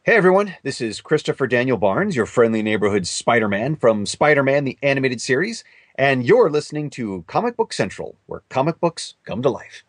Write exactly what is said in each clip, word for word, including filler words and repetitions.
Hey everyone, this is Christopher Daniel Barnes, your friendly neighborhood Spider-Man from Spider-Man the Animated Series, and you're listening to Comic Book Central, where comic books come to life.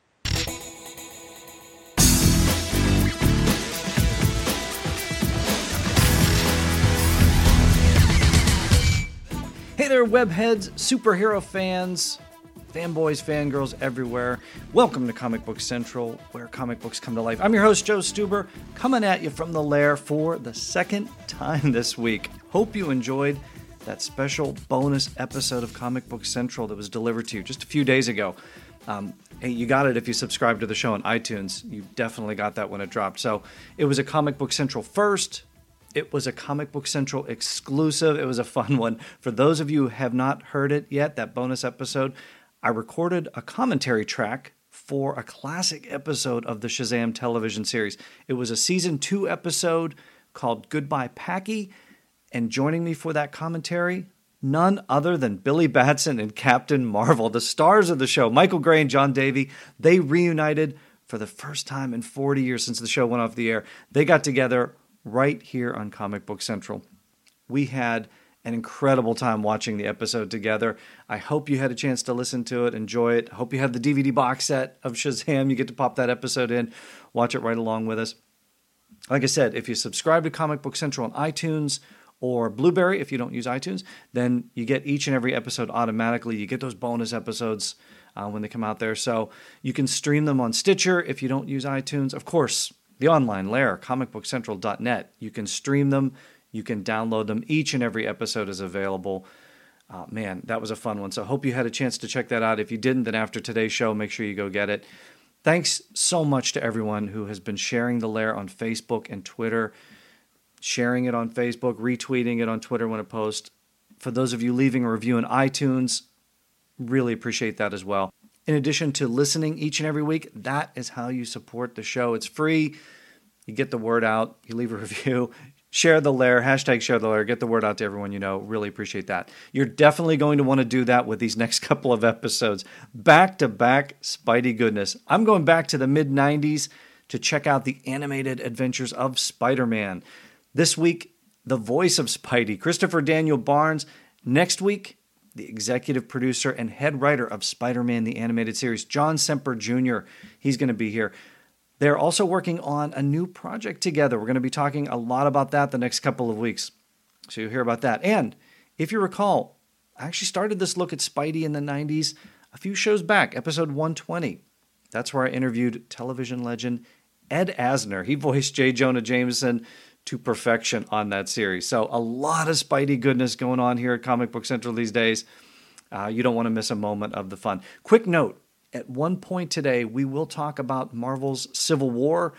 Hey there, webheads, superhero fans, fanboys, fangirls everywhere. Welcome to Comic Book Central, where comic books come to life. I'm your host, Joe Stuber, coming at you from the lair for the second time this week. Hope you enjoyed that special bonus episode of Comic Book Central that was delivered to you just a few days ago. Um, hey, you got it if you subscribed to the show on iTunes. You definitely got that when it dropped. So it was a Comic Book Central first. It was a Comic Book Central exclusive. It was a fun one. For those of you who have not heard it yet, that bonus episode, I recorded a commentary track for a classic episode of the Shazam television series. It was a season two episode called Goodbye Packy, and joining me for that commentary, none other than Billy Batson and Captain Marvel, the stars of the show. Michael Gray and John Davey, they reunited for the first time in forty years since the show went off the air. They got together right here on Comic Book Central. We had an incredible time watching the episode together. I hope you had a chance to listen to it, enjoy it. I hope you have the D V D box set of Shazam. You get to pop that episode in, watch it right along with us. Like I said, if you subscribe to Comic Book Central on iTunes or Blueberry, if you don't use iTunes, then you get each and every episode automatically. You get those bonus episodes uh, when they come out there. So you can stream them on Stitcher if you don't use iTunes. Of course, the online lair, comic book central dot net. You can stream them. You can download them. Each and every episode is available. Uh, man, that was a fun one. So I hope you had a chance to check that out. If you didn't, then after today's show, make sure you go get it. Thanks so much to everyone who has been sharing The Lair on Facebook and Twitter, sharing it on Facebook, retweeting it on Twitter when it posts. For those of you leaving a review on iTunes, really appreciate that as well. In addition to listening each and every week, that is how you support the show. It's free. You get the word out. You leave a review. Share the lair, hashtag share the lair, get the word out to everyone you know. Really appreciate that. You're definitely going to want to do that with these next couple of episodes. Back-to-back Spidey goodness. I'm going back to the mid nineties to check out the animated adventures of Spider-Man. This week, the voice of Spidey, Christopher Daniel Barnes. Next week, the executive producer and head writer of Spider-Man the Animated Series, John Semper Junior He's going to be here. They're also working on a new project together. We're going to be talking a lot about that the next couple of weeks. So you'll hear about that. And if you recall, I actually started this look at Spidey in the nineties a few shows back, episode one twenty. That's where I interviewed television legend Ed Asner. He voiced J. Jonah Jameson to perfection on that series. So a lot of Spidey goodness going on here at Comic Book Central these days. Uh, you don't want to miss a moment of the fun. Quick note. At one point today, we will talk about Marvel's Civil War.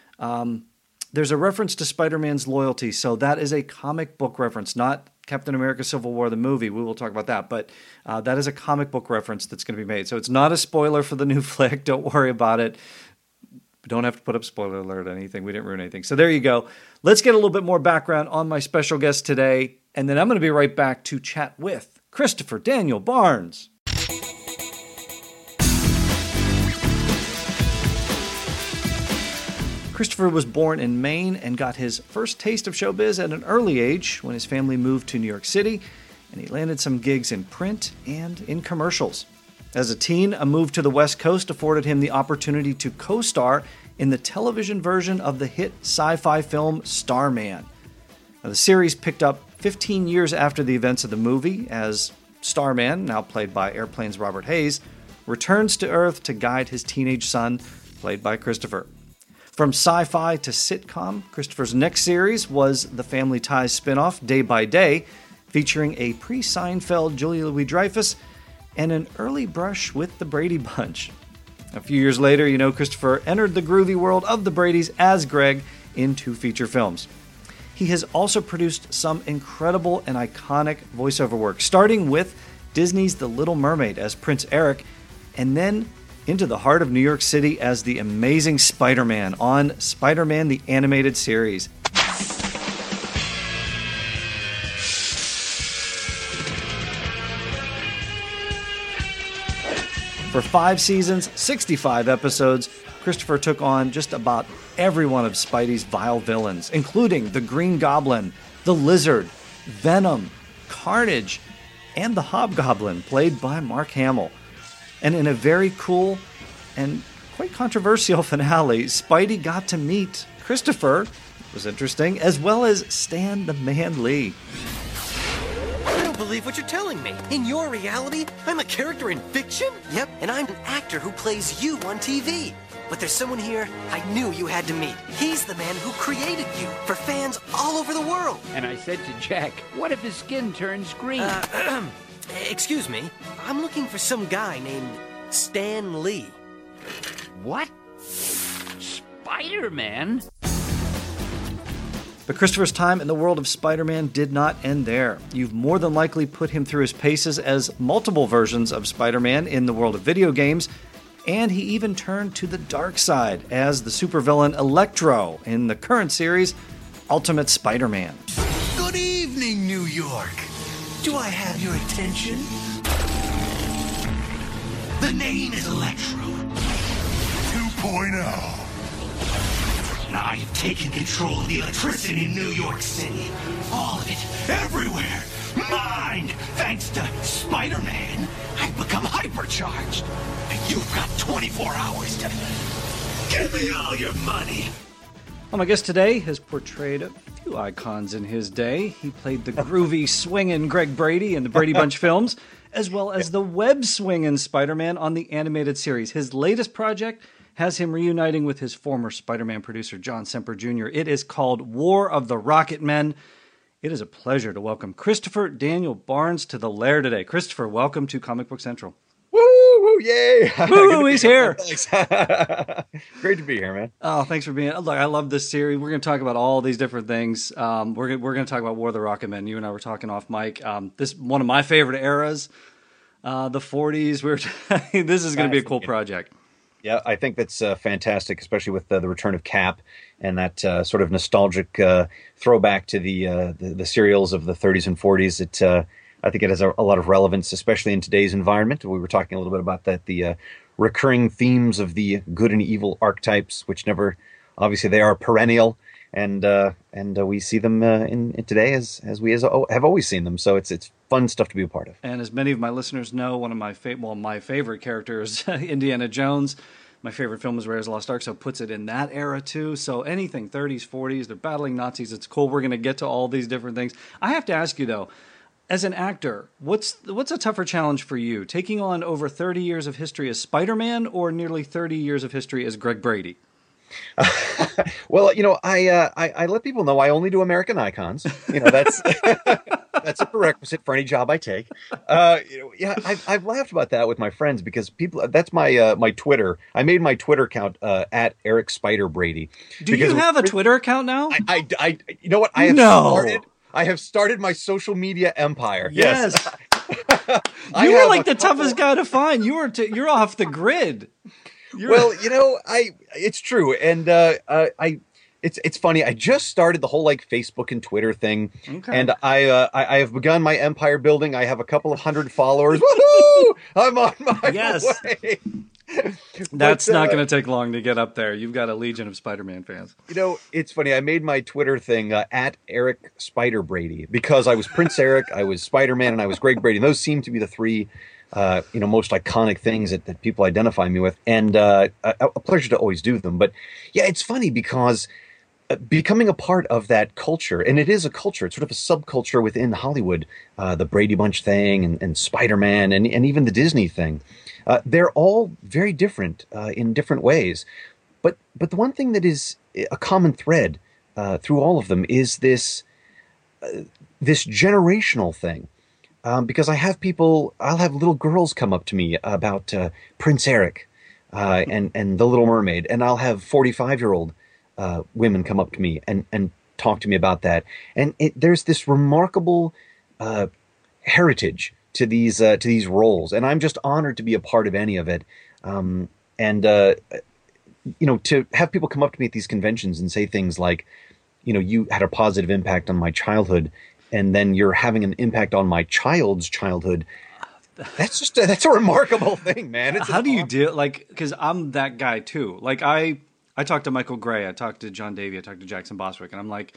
Um, there's a reference to Spider-Man's loyalty, so that is a comic book reference, not Captain America Civil War, the movie. We will talk about that, but uh, that is a comic book reference that's going to be made. So it's not a spoiler for the new flick. Don't worry about it. We don't have to put up spoiler alert or anything. We didn't ruin anything. So there you go. Let's get a little bit more background on my special guest today, and then I'm going to be right back to chat with Christopher Daniel Barnes. Christopher was born in Maine and got his first taste of showbiz at an early age when his family moved to New York City, and he landed some gigs in print and in commercials. As a teen, a move to the West Coast afforded him the opportunity to co-star in the television version of the hit sci-fi film Starman. Now, the series picked up fifteen years after the events of the movie as Starman, now played by Airplane's Robert Hayes, returns to Earth to guide his teenage son, played by Christopher. From sci-fi to sitcom, Christopher's next series was the Family Ties spinoff, Day by Day, featuring a pre-Seinfeld Julia Louis-Dreyfus and an early brush with the Brady Bunch. A few years later, you know, Christopher entered the groovy world of the Bradys as Greg in two feature films. He has also produced some incredible and iconic voiceover work, starting with Disney's The Little Mermaid as Prince Eric, and then into the heart of New York City as the Amazing Spider-Man on Spider-Man the Animated Series. For five seasons, sixty-five episodes, Christopher took on just about every one of Spidey's vile villains, including the Green Goblin, the Lizard, Venom, Carnage, and the Hobgoblin, played by Mark Hamill. And in a very cool and quite controversial finale, Spidey got to meet Christopher, it was interesting, as well as Stan the Man Lee. I don't believe what you're telling me. In your reality, I'm a character in fiction? Yep, and I'm an actor who plays you on T V. But there's someone here I knew you had to meet. He's the man who created you for fans all over the world. And I said to Jack, what if his skin turns green? Uh, excuse me. I'm looking for some guy named Stan Lee. What? Spider-Man? But Christopher's time in the world of Spider-Man did not end there. You've more than likely put him through his paces as multiple versions of Spider-Man in the world of video games, and he even turned to the dark side as the supervillain Electro in the current series, Ultimate Spider-Man. Good evening, New York. Do I have your attention? The name is Electro two point oh. Now I've taken control of the electricity in New York City. All of it, everywhere. Mine! Thanks to Spider-Man, I've become hypercharged. And you've got twenty-four hours to give me all your money. Well, my guest today has portrayed a few icons in his day. He played the groovy, swinging Greg Brady in the Brady Bunch films, as well as the web-swinging Spider-Man on the animated series. His latest project has him reuniting with his former Spider-Man producer, John Semper Junior It is called War of the Rocket Men. It is a pleasure to welcome Christopher Daniel Barnes to the Lair today. Christopher, welcome to Comic Book Central. Woo, woo, yay. Woo, he's here. Thanks. Great to be here, man. Oh, thanks for being. Look, I love this series. We're going to talk about all these different things. Um, we're we're going to talk about War of the Rocket Men. You and I were talking off mic. Um, this one of my favorite eras, uh, the forties. We're this is going to be a cool project. Yeah, I think that's uh, fantastic, especially with uh, the return of Cap and that uh, sort of nostalgic uh, throwback to the, uh, the the serials of the thirties and forties. It uh, I think it has a, a lot of relevance, especially in today's environment. We were talking a little bit about that, the uh, recurring themes of the good and evil archetypes, which never, obviously, they are perennial, and uh, and uh, we see them uh, in, in today as as we as, oh, have always seen them. So it's it's fun stuff to be a part of. And as many of my listeners know, one of my fa- well, my favorite characters, Indiana Jones. My favorite film is Raiders of the Lost Ark, so it puts it in that era too. So anything thirties, forties, they're battling Nazis. It's cool. We're going to get to all these different things. I have to ask you though, as an actor, what's what's a tougher challenge for you, taking on over thirty years of history as Spider-Man or nearly thirty years of history as Greg Brady? Well, you know, I, uh, I I let people know I only do American icons. You know, that's that's a prerequisite for any job I take. Uh, you know, yeah, I've I've laughed about that with my friends because people. That's my uh, my Twitter. I made my Twitter account uh, at Eric Spider Brady. Do you have a Twitter account now? I, I, I you know what? I have no. started. I have started my social media empire. Yes. yes. You were like the couple... toughest guy to find. You were t- you're off the grid. You're... Well, you know, I it's true, and uh, uh, I it's it's funny. I just started the whole like Facebook and Twitter thing, okay. and I, uh, I I have begun my empire building. I have a couple of hundred followers. Woohoo! I'm on my yes. way. That's but, uh, not going to take long to get up there. You've got a legion of Spider-Man fans. You know, it's funny. I made my Twitter thing uh, at Eric Spider Brady because I was Prince Eric, I was Spider-Man, and I was Greg Brady. And those seem to be the three. Uh, you know, most iconic things that, that people identify me with, and uh, a, a pleasure to always do them. But yeah, it's funny because uh, becoming a part of that culture, and it is a culture, it's sort of a subculture within Hollywood, uh, the Brady Bunch thing and, and Spider-Man and, and even the Disney thing, uh, they're all very different uh, in different ways. But but the one thing that is a common thread uh, through all of them is this uh, this generational thing. Um, because I have people, I'll have little girls come up to me about uh, Prince Eric uh, and, and The Little Mermaid, and I'll have forty-five-year-old uh, women come up to me and, and talk to me about that. And it, there's this remarkable uh, heritage to these uh, to these roles, and I'm just honored to be a part of any of it. Um, and, uh, you know, to have people come up to me at these conventions and say things like, you know, you had a positive impact on my childhood, and then you're having an impact on my child's childhood. That's just a, that's a remarkable thing, man. It's How an do you honor. do like because I'm that guy too. Like I I talked to Michael Gray, I talked to John Davey, I talked to Jackson Boswick, and I'm like,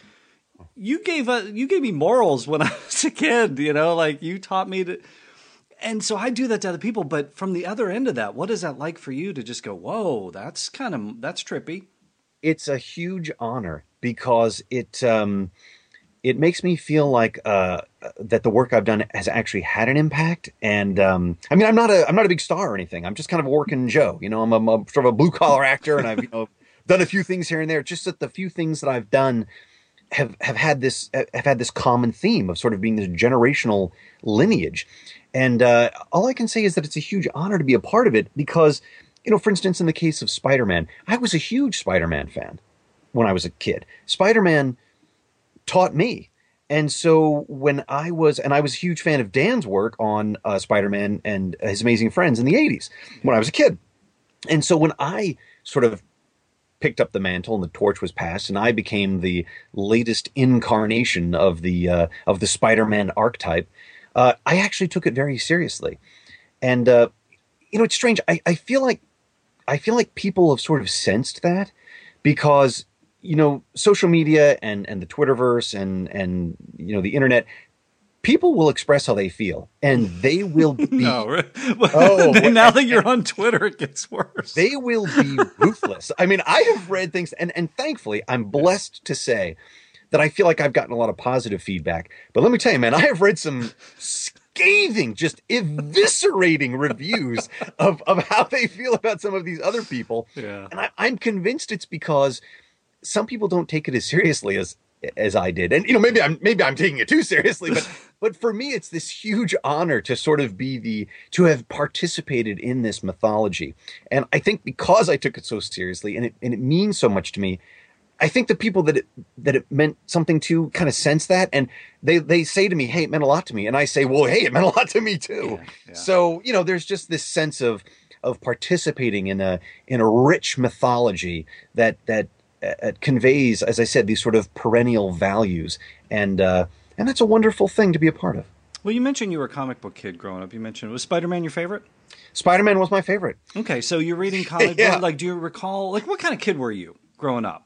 you gave a you gave me morals when I was a kid, you know, like you taught me to. And so I do that to other people, but from the other end of that, what is that like for you to just go, whoa, that's kind of that's trippy. It's a huge honor because it um, it makes me feel like uh, that the work I've done has actually had an impact. And um, I mean, I'm not a I'm not a big star or anything. I'm just kind of a working Joe. You know, I'm a, I'm a sort of a blue collar actor, and I've you know done a few things here and there. Just that the few things that I've done have have had this have had this common theme of sort of being this generational lineage. And uh, all I can say is that it's a huge honor to be a part of it because, you know, for instance, in the case of Spider-Man, I was a huge Spider-Man fan when I was a kid. Spider-Man taught me. And so when I was, and I was a huge fan of Dan's work on uh, Spider-Man and His Amazing Friends in the eighties when I was a kid. And so when I sort of picked up the mantle and the torch was passed and I became the latest incarnation of the uh, of the Spider-Man archetype, uh, I actually took it very seriously. And uh, you know, it's strange. I, I feel like I feel like people have sort of sensed that because, you know, social media and, and the Twitterverse and, and, you know, the internet, people will express how they feel and they will be, No, right? Oh, now that you're on Twitter, it gets worse. they will be ruthless. I mean, I have read things and, and thankfully I'm blessed to say that I feel like I've gotten a lot of positive feedback, but let me tell you, man, I have read some scathing, just eviscerating reviews of, of how they feel about some of these other people. Yeah. And I, I'm convinced it's because some people don't take it as seriously as as I did. And, you know, maybe I'm maybe I'm taking it too seriously, but but for me, it's this huge honor to sort of be the to have participated in this mythology. And I think because I took it so seriously and it and it means so much to me, I think the people that it, that it meant something to kind of sense that. And they, they say to me, hey, it meant a lot to me. And I say, well, hey, it meant a lot to me too. Yeah, yeah. So, you know, there's just this sense of of participating in a in a rich mythology that that uh, conveys, as I said, these sort of perennial values. And uh, and that's a wonderful thing to be a part of. Well, you mentioned you were a comic book kid growing up. You mentioned, was Spider-Man your favorite? Spider-Man was my favorite. Okay, so you're reading comic Yeah. book. Like, do you recall, like, what kind of kid were you growing up?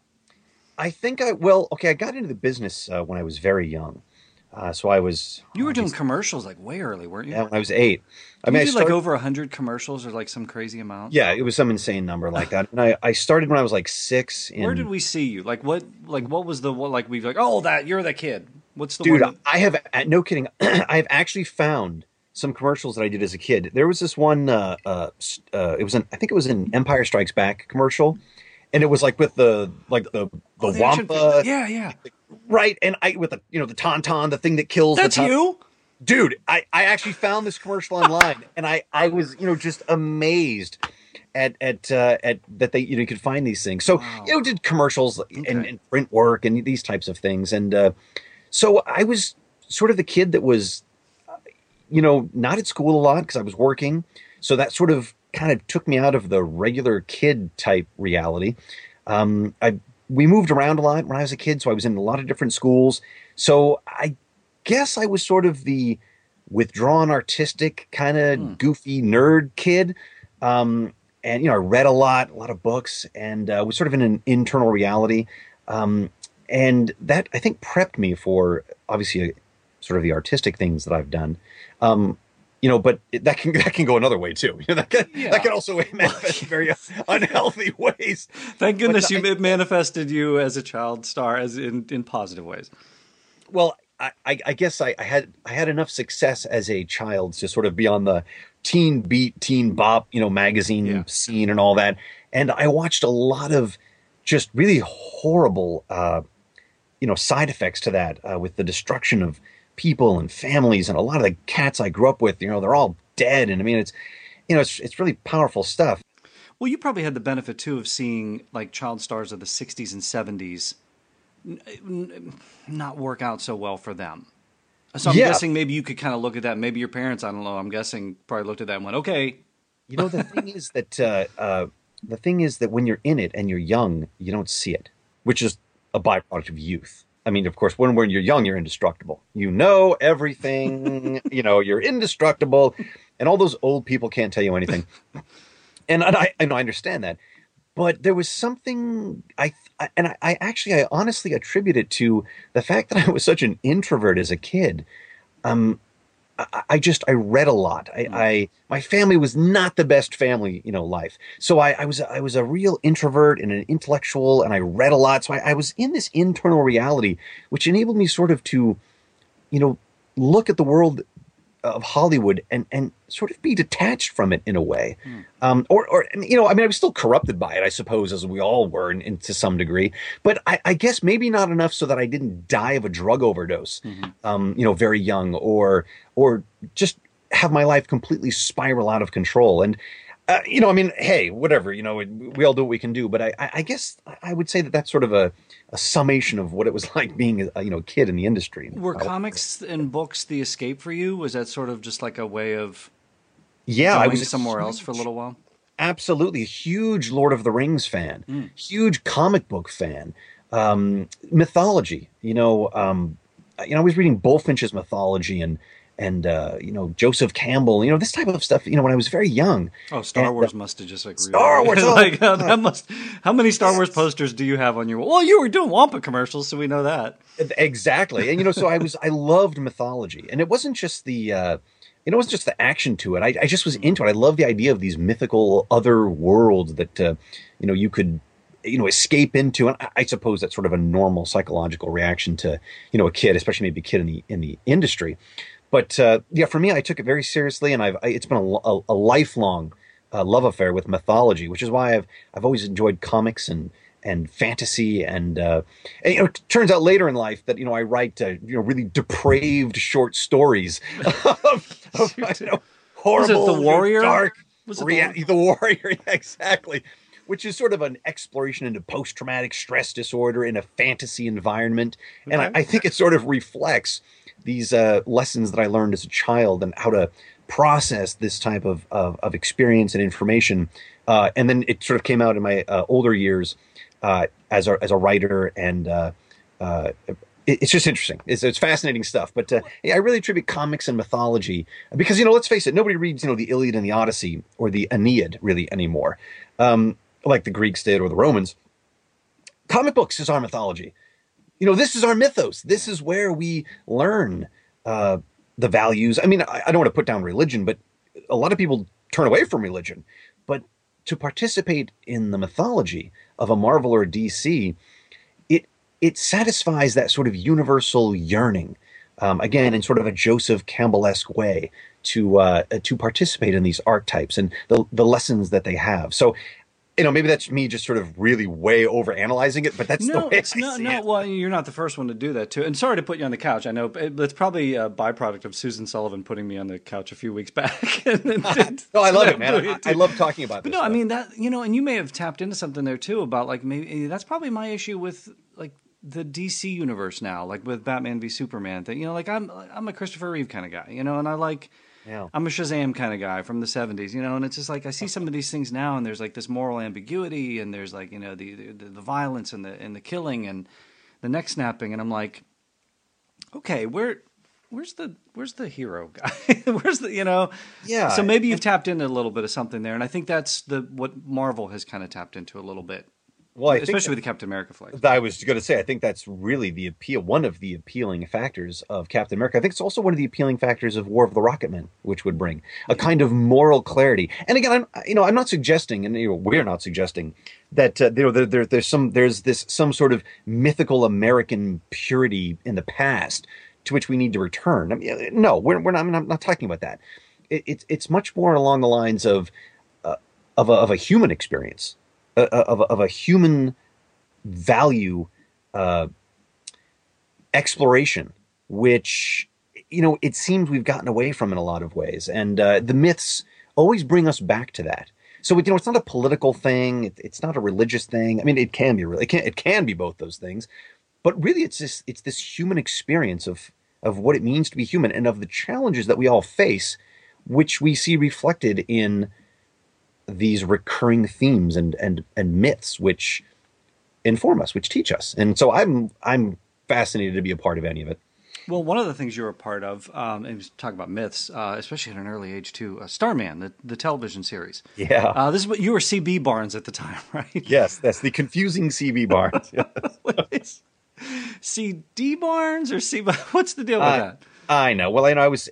I think I, well, okay, I got into the business uh, when I was very young. Uh, so I was... You were oh, doing geez, commercials, like, way early, weren't you? yeah, when I was eight. I I mean, you I did, started, like, over one hundred commercials or, like, some crazy amount? yeah, it was some insane number like that. And I, I started when I was like six. In, Where did we see you? Like, what Like, what was the, what, like, we like, oh, that, you're the kid. What's the Dude, one? I have, uh, no kidding, I have actually found some commercials that I did as a kid. There was this one, uh, uh, s- uh, it was an, I think it was an Empire Strikes Back commercial. And it was like with the, like the, the Oh, the action Wampa. figure. Yeah, yeah. Right. And I, with the, you know, the Tauntaun, the thing that kills That's the Taun- you? Dude, I, I actually found this commercial online, and I, I was, you know, just amazed at at uh, at that they, you know, you could find these things. So, Wow. you know, did commercials and, Okay. and print work and these types of things, and uh, so I was sort of the kid that was, uh, you know, not at school a lot because I was working. So that sort of kind of took me out of the regular kid type reality. Um, I we moved around a lot when I was a kid, so I was in a lot of different schools. So I guess I was sort of the withdrawn, artistic, kind of goofy nerd kid. Um, and, you know, I read a lot, a lot of books, and uh, was sort of in an internal reality. Um, and that, I think, prepped me for, obviously, uh, sort of the artistic things that I've done. Um, you know, but it, that can that can go another way, too. You know, that, can, Yeah. that can also manifest in very unhealthy ways. Thank goodness But you I- it manifested you as a child star as in, in positive ways. Well, I, I I guess I, I had I had enough success as a child to sort of be on the teen beat, teen bop, you know, magazine Yeah. scene and all that. And I watched a lot of just really horrible, uh, you know, side effects to that uh, with the destruction of people and families, and a lot of the cats I grew up with, you know, they're all dead. And I mean, it's, you know, it's it's really powerful stuff. Well, you probably had the benefit too of seeing like child stars of the sixties and seventies n- n- not work out so well for them. So I'm Yeah. guessing maybe you could kind of look at that. Maybe your parents, I don't know, I'm guessing probably looked at that and went, okay. You know, the thing is that uh, uh, the thing is that when you're in it and you're young, you don't see it, which is a byproduct of youth. I mean, of course, when, when you're young, you're indestructible. You know everything. You know, you're indestructible. And all those old people can't tell you anything. And I, I, I understand that. But there was something, I and I, I actually, I honestly attribute it to the fact that I was such an introvert as a kid. Um, I, I just, I read a lot. I, I, my family was not the best family, you know, life. So I, I was, I was a real introvert and an intellectual, and I read a lot. So I, I was in this internal reality, which enabled me sort of to, you know, look at the world of Hollywood and, and sort of be detached from it in a way. Mm. Um, or, or, you know, I mean, I was still corrupted by it, I suppose, as we all were in, in, to some degree, but I, I guess maybe not enough so that I didn't die of a drug overdose, mm-hmm. um, you know, very young, or, or just have my life completely spiral out of control. And, uh, you know, I mean, hey, whatever, you know, we all do what we can do, but I, I guess I would say that that's sort of a, a summation of what it was like being a, you know, kid in the industry. Were comics and books the escape for you? Was that sort of just like a way of yeah, going I was somewhere huge, else for a little while? Absolutely. A huge Lord of the Rings fan, mm. huge comic book fan, um, mythology, you know, um, you know, I was reading Bullfinch's mythology and, and, uh, you know, Joseph Campbell, you know, this type of stuff, you know, when I was very young. Oh, Star and, Wars uh, must have just like, Star really, Wars. Oh, like, uh, that must, how many Star Wars posters do you have on your wall? Well, you were doing Wampa commercials, so we know that. Exactly. And, you know, so I was, I loved mythology, and it wasn't just the, uh, it wasn't just the action to it. I, I just was into it. I love the idea of these mythical other worlds that, uh, you know, you could, you know, escape into. And I, I suppose that's sort of a normal psychological reaction to, you know, a kid, especially maybe a kid in the, in the industry. But uh, yeah, for me, I took it very seriously, and I've I, it's been a, a, a lifelong uh, love affair with mythology, which is why I've I've always enjoyed comics and and fantasy, and, uh, and you know, it turns out later in life that you know I write uh, you know really depraved short stories of, of you know, horrible, was it the Warrior? dark, was it rea- the, the Warrior? Yeah, exactly. Which is sort of an exploration into post-traumatic stress disorder in a fantasy environment, okay. and I, I think it sort of reflects these uh, lessons that I learned as a child and how to process this type of, of, of experience and information. Uh, and then it sort of came out in my uh, older years uh, as, a, as a writer. And uh, uh, it, it's just interesting. It's, it's fascinating stuff. But uh, yeah, I really attribute comics and mythology because, you know, let's face it, nobody reads, you know, the Iliad and the Odyssey or the Aeneid really anymore, um, like the Greeks did or the Romans. Comic books is our mythology. You know, this is our mythos. This is where we learn uh, the values. I mean, I, I don't want to put down religion, but a lot of people turn away from religion. But to participate in the mythology of a Marvel or a D C, it it satisfies that sort of universal yearning, um, again, in sort of a Joseph Campbell-esque way, to uh, to participate in these archetypes and the the lessons that they have. So, you know, maybe that's me just sort of really way over analyzing it, but that's no, the way it's I not. see No, it. well, you're not the first one to do that too. And sorry to put you on the couch. I know but it's probably a byproduct of Susan Sullivan putting me on the couch a few weeks back. and then, no, I love it, man. I, I love talking about but this. No, stuff. I mean that you know, and you may have tapped into something there too about like maybe that's probably my issue with like the D C universe now, like with Batman v Superman thing. You know, like I'm I'm a Christopher Reeve kind of guy, you know, and I like. Yeah. I'm a Shazam kind of guy from the seventies, you know, and it's just like I see some of these things now, and there's like this moral ambiguity, and there's like you know the the, the violence and the and the killing and the neck snapping, and I'm like, okay, where where's the where's the hero guy? Where's the you know? Yeah. So maybe you've tapped into a little bit of something there, and I think that's the what Marvel has kind of tapped into a little bit. Well, I especially think with the Captain America flag. I was going to say, I think that's really the appeal, one of the appealing factors of Captain America. I think it's also one of the appealing factors of War of the Rocketmen, which would bring a kind of moral clarity. And again, I'm, you know, I'm not suggesting, and you know, we're not suggesting that uh, you know, there, there, there's some, there's this some sort of mythical American purity in the past to which we need to return. I mean, no, we're, we're not. I'm not, not talking about that. It, it's it's much more along the lines of uh, of a, of a human experience. Of, of a human value uh, exploration, which, you know, it seems we've gotten away from in a lot of ways. And uh, the myths always bring us back to that. So, you know, it's not a political thing. It, it's not a religious thing. I mean, it can be really, it can, it can be both those things. But really, it's this, it's this human experience of, of what it means to be human and of the challenges that we all face, which we see reflected in these recurring themes and, and, and myths which inform us, which teach us. And so I'm, I'm fascinated to be a part of any of it. Well, one of the things you were a part of, um, and we talk about myths, uh, especially at an early age too, uh, Starman, the, the television series. Yeah. Uh, this is what you were C B Barnes at the time, right? Yes, that's the confusing C B Barnes. What is C D Barnes or C? What's the deal with Uh, that? I know. Well, I know I was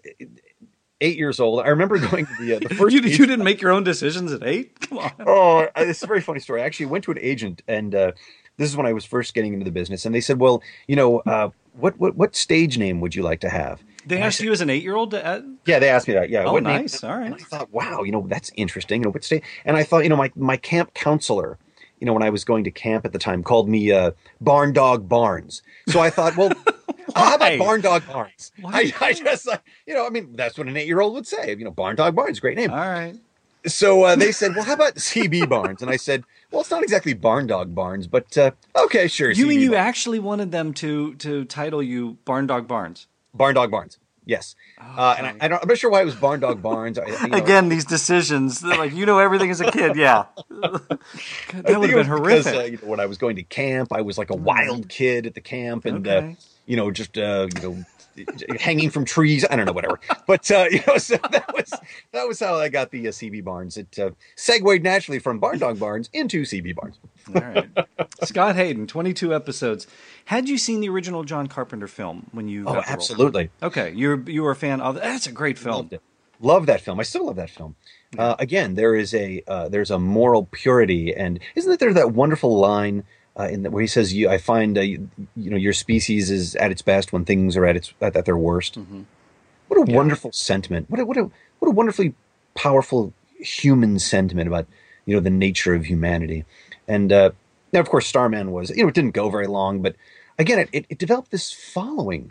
eight years old. I remember going to the, uh, the first. You, you didn't make your own decisions at eight? Come on. Oh, this is a very funny story. I actually went to an agent, and uh, this is when I was first getting into the business, and they said, "Well, you know, uh, what what what stage name would you like to have?" They And I asked said- you as an eight-year-old to add? Yeah, they asked me that. Yeah. Oh, what name- nice. All right. And I thought, wow, you know, that's interesting. You know, what state? And I thought, you know, my my camp counselor, you know, when I was going to camp at the time, called me uh, Barn Dog Barnes. So I thought, well, how Why? about Barn Dog Barnes? Why? I, I just like, you know, I mean, that's what an eight-year-old would say. You know, Barn Dog Barnes, great name. All right. So uh, they said, well, how about C B Barnes? And I said, well, it's not exactly Barn Dog Barnes, but uh, okay, sure. You C B mean you Barnes. actually wanted them to to title you Barn Dog Barnes? Barn Dog Barnes? Yes. Uh, and I, I don't, I'm not sure why it was Barn Dog Barnes. I, you know, Again, these decisions, they're like you know everything as a kid. Yeah, God, I that think would it have been was because, horrific. uh, you know, when I was going to camp, I was like a wild kid at the camp, and uh, Okay. you know, just uh, you know, hanging from trees. I don't know, whatever. But uh, you know, so that was that was how I got the uh, C B Barnes. It uh, segued naturally from Barn Dog Barnes into C B Barnes. All right. Scott Hayden, twenty-two episodes. Had you seen the original John Carpenter film when you? Oh, got the role? absolutely. Okay, you're you were a fan of. That's a great film. Loved it. Love that film. I still love that film. Uh, again, there is a uh, there's a moral purity, and isn't it there that wonderful line uh, in the, where he says, "You, I find uh, you, you know your species is at its best when things are at its at, at their worst." Mm-hmm. What a wonderful sentiment! What a, what a what a wonderfully powerful human sentiment about you know the nature of humanity. And uh, now, of course, Starman was you know it didn't go very long, but again, it it, it developed this following.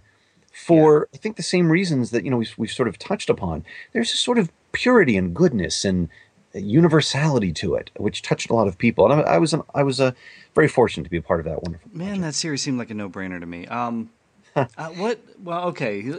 For I think the same reasons that you know we've, we've sort of touched upon. There's a sort of purity and goodness and universality to it, which touched a lot of people. And I, I was an, I was uh, very fortunate to be a part of that wonderful. Man, project. that series seemed like a no-brainer to me. Um, uh, what? Well, okay.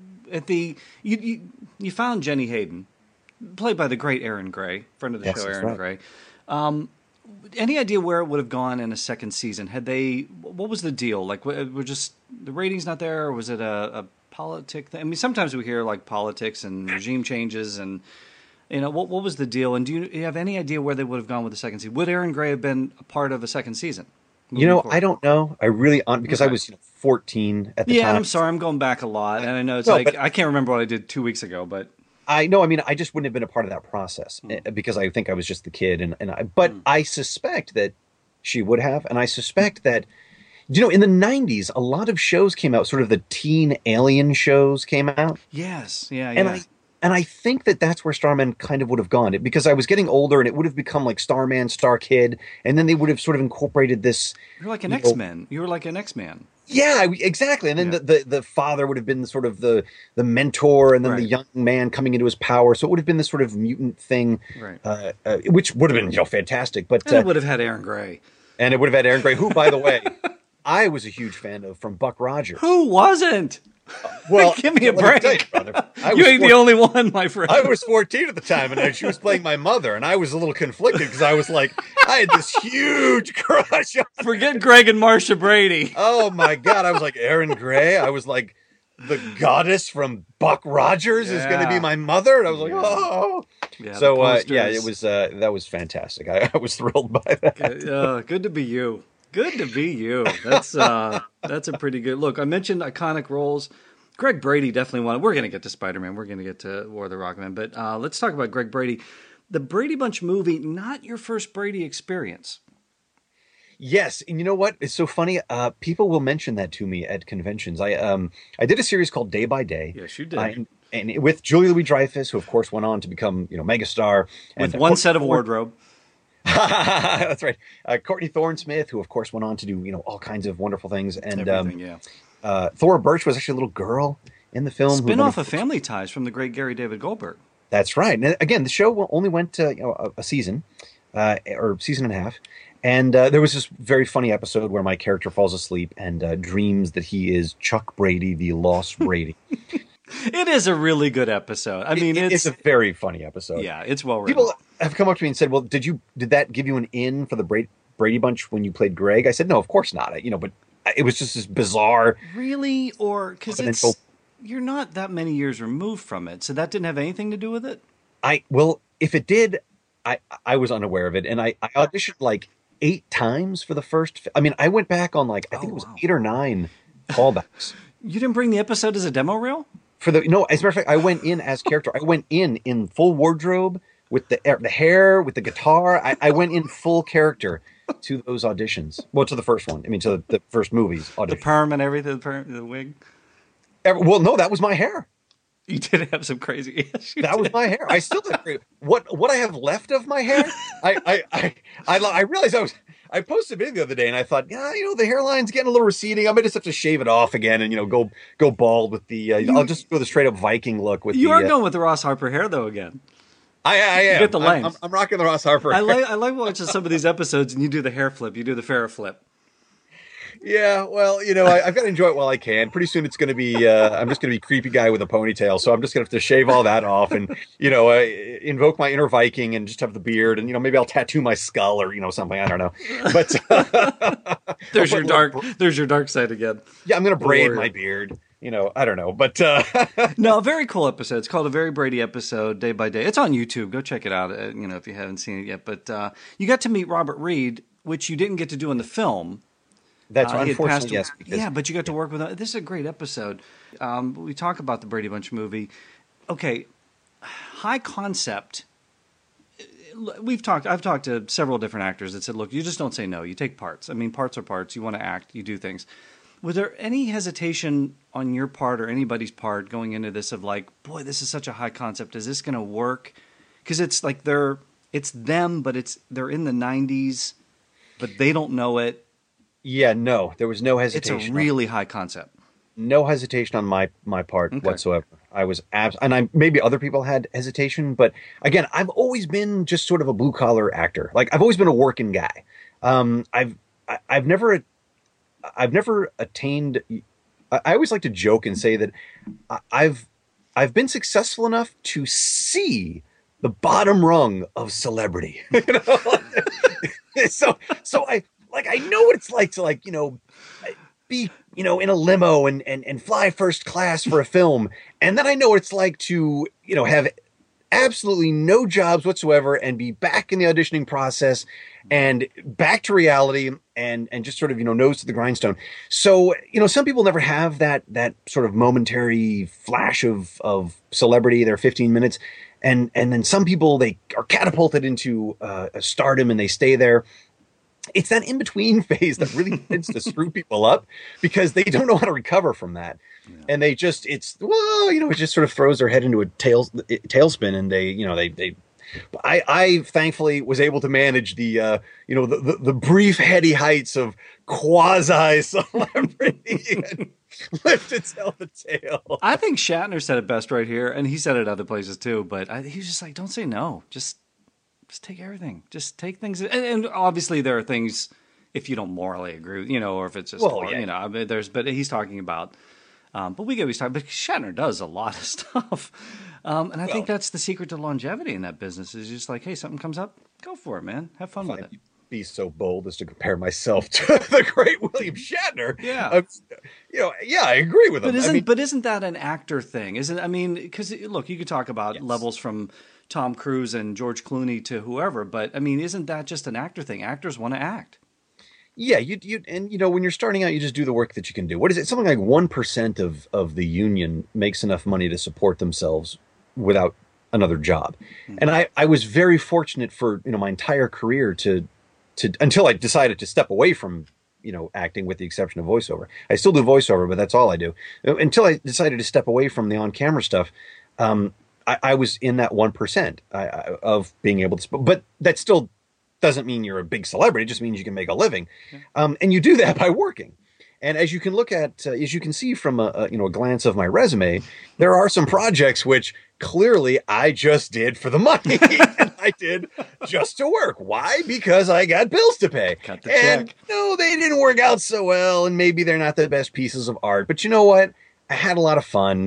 At the you, you you found Jenny Hayden, played by the great Aaron Gray, friend of the Yes, show, that's Aaron right. Gray. Um, any idea where it would have gone in a second season? Had they? What was the deal? Like, were were just the ratings not there, or was it a, a politic thing? I mean, sometimes we hear like politics and regime changes, and you know, what what was the deal? And do you, do you have any idea where they would have gone with the second season? Would Aaron Gray have been a part of a second season? You know, moving forward? I don't know. I really on because I Okay. was you know, fourteen at the Yeah, time. and I'm sorry, I'm going back a lot, and I know it's No, like but- I can't remember what I did two weeks ago, but I know. I mean, I just wouldn't have been a part of that process Hmm. eh, because I think I was just the kid, and and I. But I suspect that she would have, and I suspect that. You know, in the nineties, a lot of shows came out. Sort of the teen alien shows came out. yes, yeah, And yeah. I and I think that that's where Starman kind of would have gone, it, because I was getting older, and it would have become like Starman, Star Kid, and then they would have sort of incorporated this. You're like an you know- X-Men. You were like an X-Man. Yeah, I- exactly. And then Yeah. the, the the father would have been sort of the the mentor, and then the Right. young man coming into his power. So it would have been this sort of mutant thing, Right. uh, uh, which would have been you know fantastic. But And uh, it would have had Aaron Gray. and it would have had Aaron Gray, who, by the way, I was a huge fan of from Buck Rogers. Who wasn't? Well, Give me a let me tell break. you, brother, I You was ain't the four- only one, my friend. I was fourteen at the time, and she was playing my mother, and I was a little conflicted because I was like, I had this huge crush on. Forget Greg and Marcia Brady. Oh my god, I was like Aaron Gray. I was like, the goddess from Buck Rogers is going to Yeah. be my mother, and I was like, Yeah. oh. Yeah, so the uh, yeah, posters. it was uh, that was fantastic. I, I was thrilled by that. Uh, good to be you. Good to be you. That's uh, that's a pretty good look. I mentioned iconic roles. Greg Brady definitely wanted. We're going to get to Spider-Man. We're going to get to War of the Rockman. But uh, let's talk about Greg Brady. The Brady Bunch movie, not your first Brady experience. Yes, and you know what? It's so funny. Uh, people will mention that to me at conventions. I um I did a series called Day by Day. Yes, you did. I, and it- with Julia Louis-Dreyfus, who of course went on to become you know megastar. With and one Courtney set of Thorne- wardrobe. That's right. Uh, Courtney Thorne Smith, who of course went on to do you know all kinds of wonderful things, and Everything, um, yeah. uh, Thora Birch was actually a little girl in the film. who Spin off won- of Family Ties from the great Gary David Goldberg. That's right. And again, the show only went uh, you know, a, a season, uh, or season and a half. And uh, there was this very funny episode where my character falls asleep and uh, dreams that he is Chuck Brady, the lost Brady. It is a really good episode. I mean, It- it's, it's a very funny episode. yeah, it's well written. People have come up to me and said, "Well, did you did that give you an in for the Brady, Brady Bunch when you played Greg?" I said, "No, of course not. I, you know, but it was just this bizarre. Really? Or because it's Confidential. you're not that many years removed from it, so that didn't have anything to do with it? I well, if it did, I I was unaware of it, and I, I auditioned like eight times for the first. fi- I mean, I went back on like I think Oh, it was wow. eight or nine callbacks You didn't bring the episode as a demo reel? for the. No, as a matter of fact, I went in as character. I went in in full wardrobe with the the hair, with the guitar. I, I went in full character to those auditions. Well, to the first one. I mean, to the, the first movie's The audition. perm and everything, the, perm, the wig? Ever- Well, no, that was my hair. You did have some crazy issues. That was my hair. I still have great. What what I have left of my hair, I I I I, I realized I was. I posted a video the other day, and I thought, yeah, you know, the hairline's getting a little receding. I might just have to shave it off again, and you know, go go bald with the. Uh, I'll just go the straight up Viking look with You the. are uh, going with the Ross Harper hair, though, again. I, I am. get the I'm, I'm, length. I'm rocking the Ross Harper. I like I like watching some of these episodes, and you do the hair flip. You do the Farrah flip. Yeah, well, you know, I, I've got to enjoy it while I can. Pretty soon, it's going to be. Uh, I'm just going to be creepy guy with a ponytail, so I'm just going to have to shave all that off, and you know, uh, invoke my inner Viking, and just have the beard, and you know, maybe I'll tattoo my skull or you know something. I don't know, but There's I'll your put dark. little- There's your dark side again. Yeah, I'm going to braid Warrior. my beard. You know, I don't know, but uh, No, a very cool episode. It's called A Very Brady Episode, Day by Day. It's on YouTube. Go check it out. Uh, you know, if you haven't seen it yet. But uh, you got to meet Robert Reed, which you didn't get to do in the film. that's Uh, he had unfortunately passed yes. away. Because Yeah, but you got to work with. This is a great episode. Um, we talk about the Brady Bunch movie. Okay, high concept. We've talked. I've talked to several different actors that said, "Look, you just don't say no. You take parts. I mean, parts are parts. You want to act. You do things." Was there any hesitation on your part or anybody's part going into this of like, "Boy, this is such a high concept. Is this going to work?" Because it's like they're it's them, but it's they're in the nineties, but they don't know it. yeah, no, there was no It's hesitation. a really high concept. no hesitation on my my part Okay. whatsoever. I was abs, and I maybe other people had hesitation, but again, I've always been just sort of a blue collar actor. Like I've always been a working guy. Um, I've I, I've never I've never attained. I I always like to joke and say that I- I've I've been successful enough to see the bottom rung of celebrity. You know? so so I like I know what it's like to like you know be you know in a limo and and and fly first class for a film, and then I know what it's like to you know have absolutely no jobs whatsoever and be back in the auditioning process and back to reality and and just sort of you know nose to the grindstone. So you know some people never have that that sort of momentary flash of of celebrity, their fifteen minutes, and and then some people they are catapulted into uh, a stardom and they stay there. It's that in-between phase that really tends to screw people up because they don't know how to recover from that. Yeah. And they just, it's, well, you know, it just sort of throws their head into a tail, tailspin and they, you know, they, they, I, I thankfully was able to manage the, uh, you know, the, the, the brief heady heights of quasi celebrity and lift itself a tail. I think Shatner said it best right here, and he said it other places too, but I, he's just like, don't say no. Just, Just take everything. Just take things, and, and obviously there are things if you don't morally agree, you know, or if it's just, well, more, yeah. you know, I mean, there's. But he's talking about, um, but we get what he's talking. But Shatner does a lot of stuff, um, and I Well, think that's the secret to longevity in that business. Is just like, hey, something comes up, go for it, man. Have fun with it. Be so bold as to compare myself to the great William Shatner. Yeah. Um, you know, yeah, I agree with him. But isn't I mean, but isn't that an actor thing? Isn't I mean, because look, you could talk about Yes. levels from Tom Cruise and George Clooney to whoever, but I mean, isn't that just an actor thing? Actors want to act. yeah, you you and you know when you're starting out, you just do the work that you can do. What is it? Something like one percent of of the union makes enough money to support themselves without another job. Mm-hmm. And I I was very fortunate for you know my entire career to to until I decided to step away from you know acting, with the exception of voiceover. I still do voiceover, but that's all I do. Until I decided to step away from the on camera stuff. Um, I, I was in that one percent of being able to, sp- but that still doesn't mean you're a big celebrity. It just means you can make a living, um, and you do that by working. And as you can look at, uh, as you can see from a, a you know a glance of my resume, there are some projects which clearly I just did for the money, and I did just to work. Why? Because I got bills to pay. Cut the and check. no, they didn't work out so well, and maybe they're not the best pieces of art. But you know what? I had a lot of fun.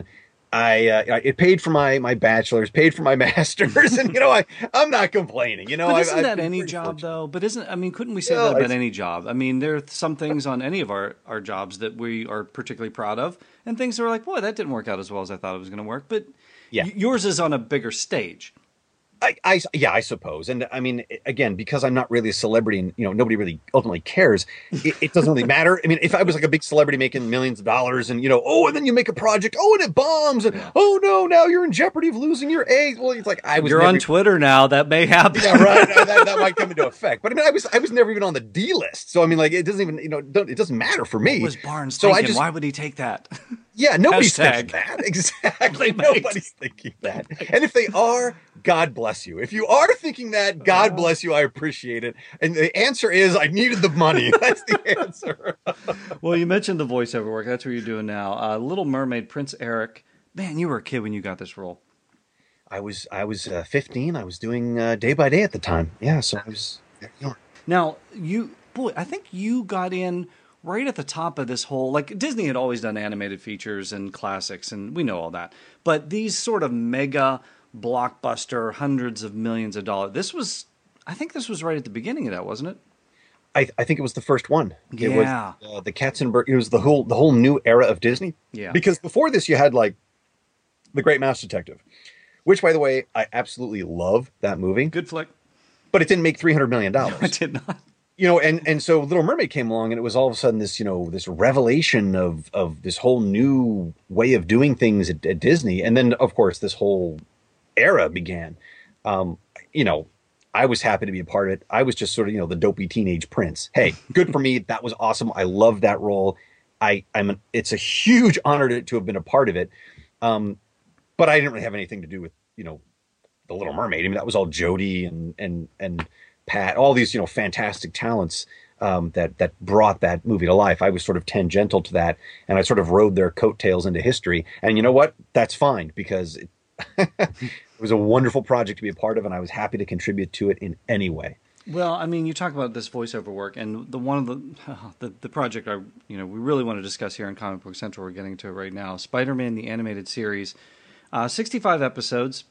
I uh, it paid for my my bachelor's, paid for my master's, and you know I I'm not complaining. You know, But I, isn't I've that been any pretty job fortunate. though? But isn't I mean, couldn't we say No, that about it's- any job? I mean, there are some things on any of our our jobs that we are particularly proud of, and things that are like, boy, that didn't work out as well as I thought it was going to work. But Yeah. y- yours is on a bigger stage. I, I, yeah, I suppose. And I mean, again, because I'm not really a celebrity and, you know, nobody really ultimately cares, it, it doesn't really matter. I mean, if I was like a big celebrity making millions of dollars and, you know, oh, and then you make a project, oh, and it bombs, and oh, no, now you're in jeopardy of losing your eggs. Well, it's like, I was You're never, on Twitter now. That may happen. yeah, right. that, that might come into effect. But I mean, I was, I was never even on the D list. So, I mean, like, it doesn't even, you know, don't, it doesn't matter for me. What was Barnes so thinking? I just, Why would he take that? yeah, nobody's Hashtag. thinking that. Exactly. They might. Nobody's thinking that. And if they are, God bless you. If you are thinking that, God bless you. I appreciate it. And the answer is I needed the money. That's the answer. Well, you mentioned the voiceover work. That's what you're doing now. Uh, Little Mermaid, Prince Eric. Man, you were a kid when you got this role. I was I was uh, fifteen. I was doing uh, Day by Day at the time. Yeah, so I was Now, you, boy, I think you got in right at the top of this whole, like Disney had always done animated features and classics, and we know all that. But these sort of mega blockbuster, hundreds of millions of dollars, this was, I think this was right at the beginning of that, wasn't it? I, I think it was the first one. It Yeah. was uh, the Katzenberg. It was the whole the whole new era of Disney. Yeah. Because before this, you had like The Great Mouse Detective, which, by the way, I absolutely love that movie. Good flick. But it didn't make three hundred million dollars. I did not. You know, and and so Little Mermaid came along, and it was all of a sudden this, you know, this revelation of of this whole new way of doing things at, at Disney, and then of course this whole era began. Um, you know, I was happy to be a part of it. I was just sort of, you know, the dopey teenage prince. Hey, good for me. That was awesome. I loved that role. I I'm an, it's a huge honor to, to have been a part of it. Um, but I didn't really have anything to do with, you know, the Little Mermaid. I mean, that was all Jodie and and and Pat, all these, you know, fantastic talents um, that that brought that movie to life. I was sort of tangential to that, and I sort of rode their coattails into history. And you know what? That's fine, because it, it was a wonderful project to be a part of, and I was happy to contribute to it in any way. Well, I mean, you talk about this voiceover work, and the one of the the, the project I you know we really want to discuss here on Comic Book Central. We're getting to it right now. Spider-Man the animated series, uh, sixty-five episodes.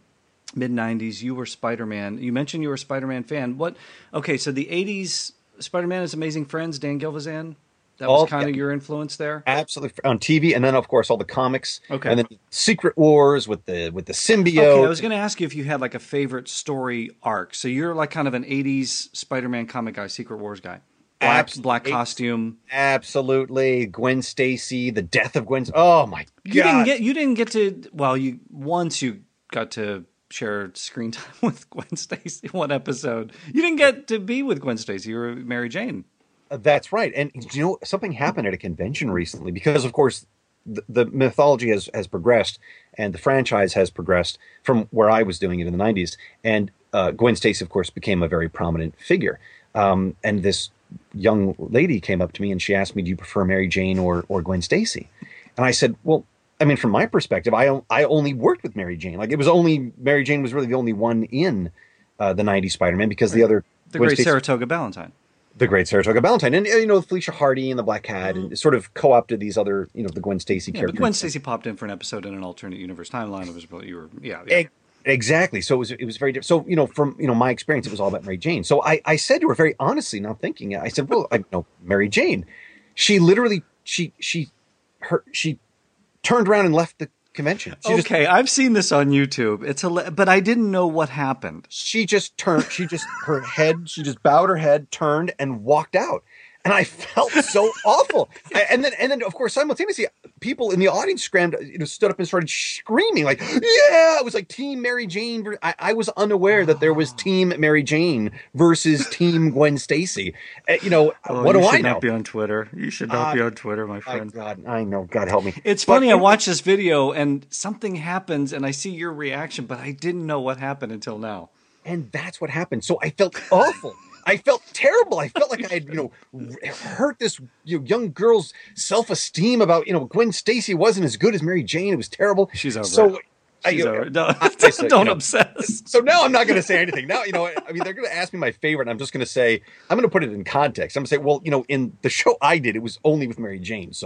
mid nineties, you were Spider-Man. You mentioned you were a Spider-Man fan. What? Okay, so the eighties Spider-Man is Amazing Friends, Dan Gilvezan. That was All- kind of yeah. your influence there. Absolutely, on T V, and then of course all the comics. Okay. And then Secret Wars with the with the symbiote. Okay, I was going to ask you if you had like a favorite story arc. So you're like kind of an eighties Spider-Man comic guy, Secret Wars guy. Black, Abs- black eight- costume. Absolutely, Gwen Stacy, the death of Gwen. Oh my god! You didn't get. You didn't get to. Well, you once you got to share screen time with Gwen Stacy. One episode. You didn't get to be with Gwen Stacy. You were Mary Jane. Uh, That's right. And you know, something happened at a convention recently, because of course the, the mythology has, has progressed and the franchise has progressed from where I was doing it in the nineties. And uh, Gwen Stacy, of course, became a very prominent figure. Um, and this young lady came up to me and she asked me, do you prefer Mary Jane or, or Gwen Stacy? And I said, well, I mean, from my perspective, I, o- I only worked with Mary Jane. Like, it was only, Mary Jane was really the only one in uh, the nineties Spider-Man, because the other... The Gwen Great Stacy- Saratoga Valentine. The Great Saratoga Valentine, and you know, Felicia Hardy and the Black Cat, Mm-hmm. and sort of co-opted these other, you know, the Gwen Stacy Yeah, characters. but Gwen Stacy popped in for an episode in an alternate universe timeline. It was you were yeah. yeah. E- Exactly. So it was it was very different. So, you know, from, you know, my experience, it was all about Mary Jane. So I, I said to her very honestly, not thinking it, I said, well, I know Mary Jane. She literally, she, she, her, she turned around and left the convention. She just, Okay, I've seen this on YouTube. It's a, but I didn't know what happened. she just turned, she just, her head, she just bowed her head, turned and walked out. And I felt so awful. And then, and then, of course, simultaneously, people in the audience scrammed, you know, stood up and started screaming, like, "Yeah!" It was like Team Mary Jane. ver- I, I was unaware that there was Team Mary Jane versus Team Gwen Stacy. Uh, you know, Oh, what you do should I know? not be on Twitter. You should not Uh, be on Twitter, my My friend. God, I know. God help me. It's But funny. I anyway, watched this video and something happens, and I see your reaction, but I didn't know what happened until now. and that's what happened. So I felt awful. I felt terrible. I felt like I had, you know, hurt this, you know, young girl's self-esteem about, you know, Gwen Stacy wasn't as good as Mary Jane. It was terrible. She's over So, it. I, She's you know, over it. No, I- I said, don't you know, obsess. So now I'm not going to say anything. Now, you know, I mean, they're going to ask me my favorite, and I'm just going to say, I'm going to put it in context. I'm going to say, well, you know, in the show I did, it was only with Mary Jane. So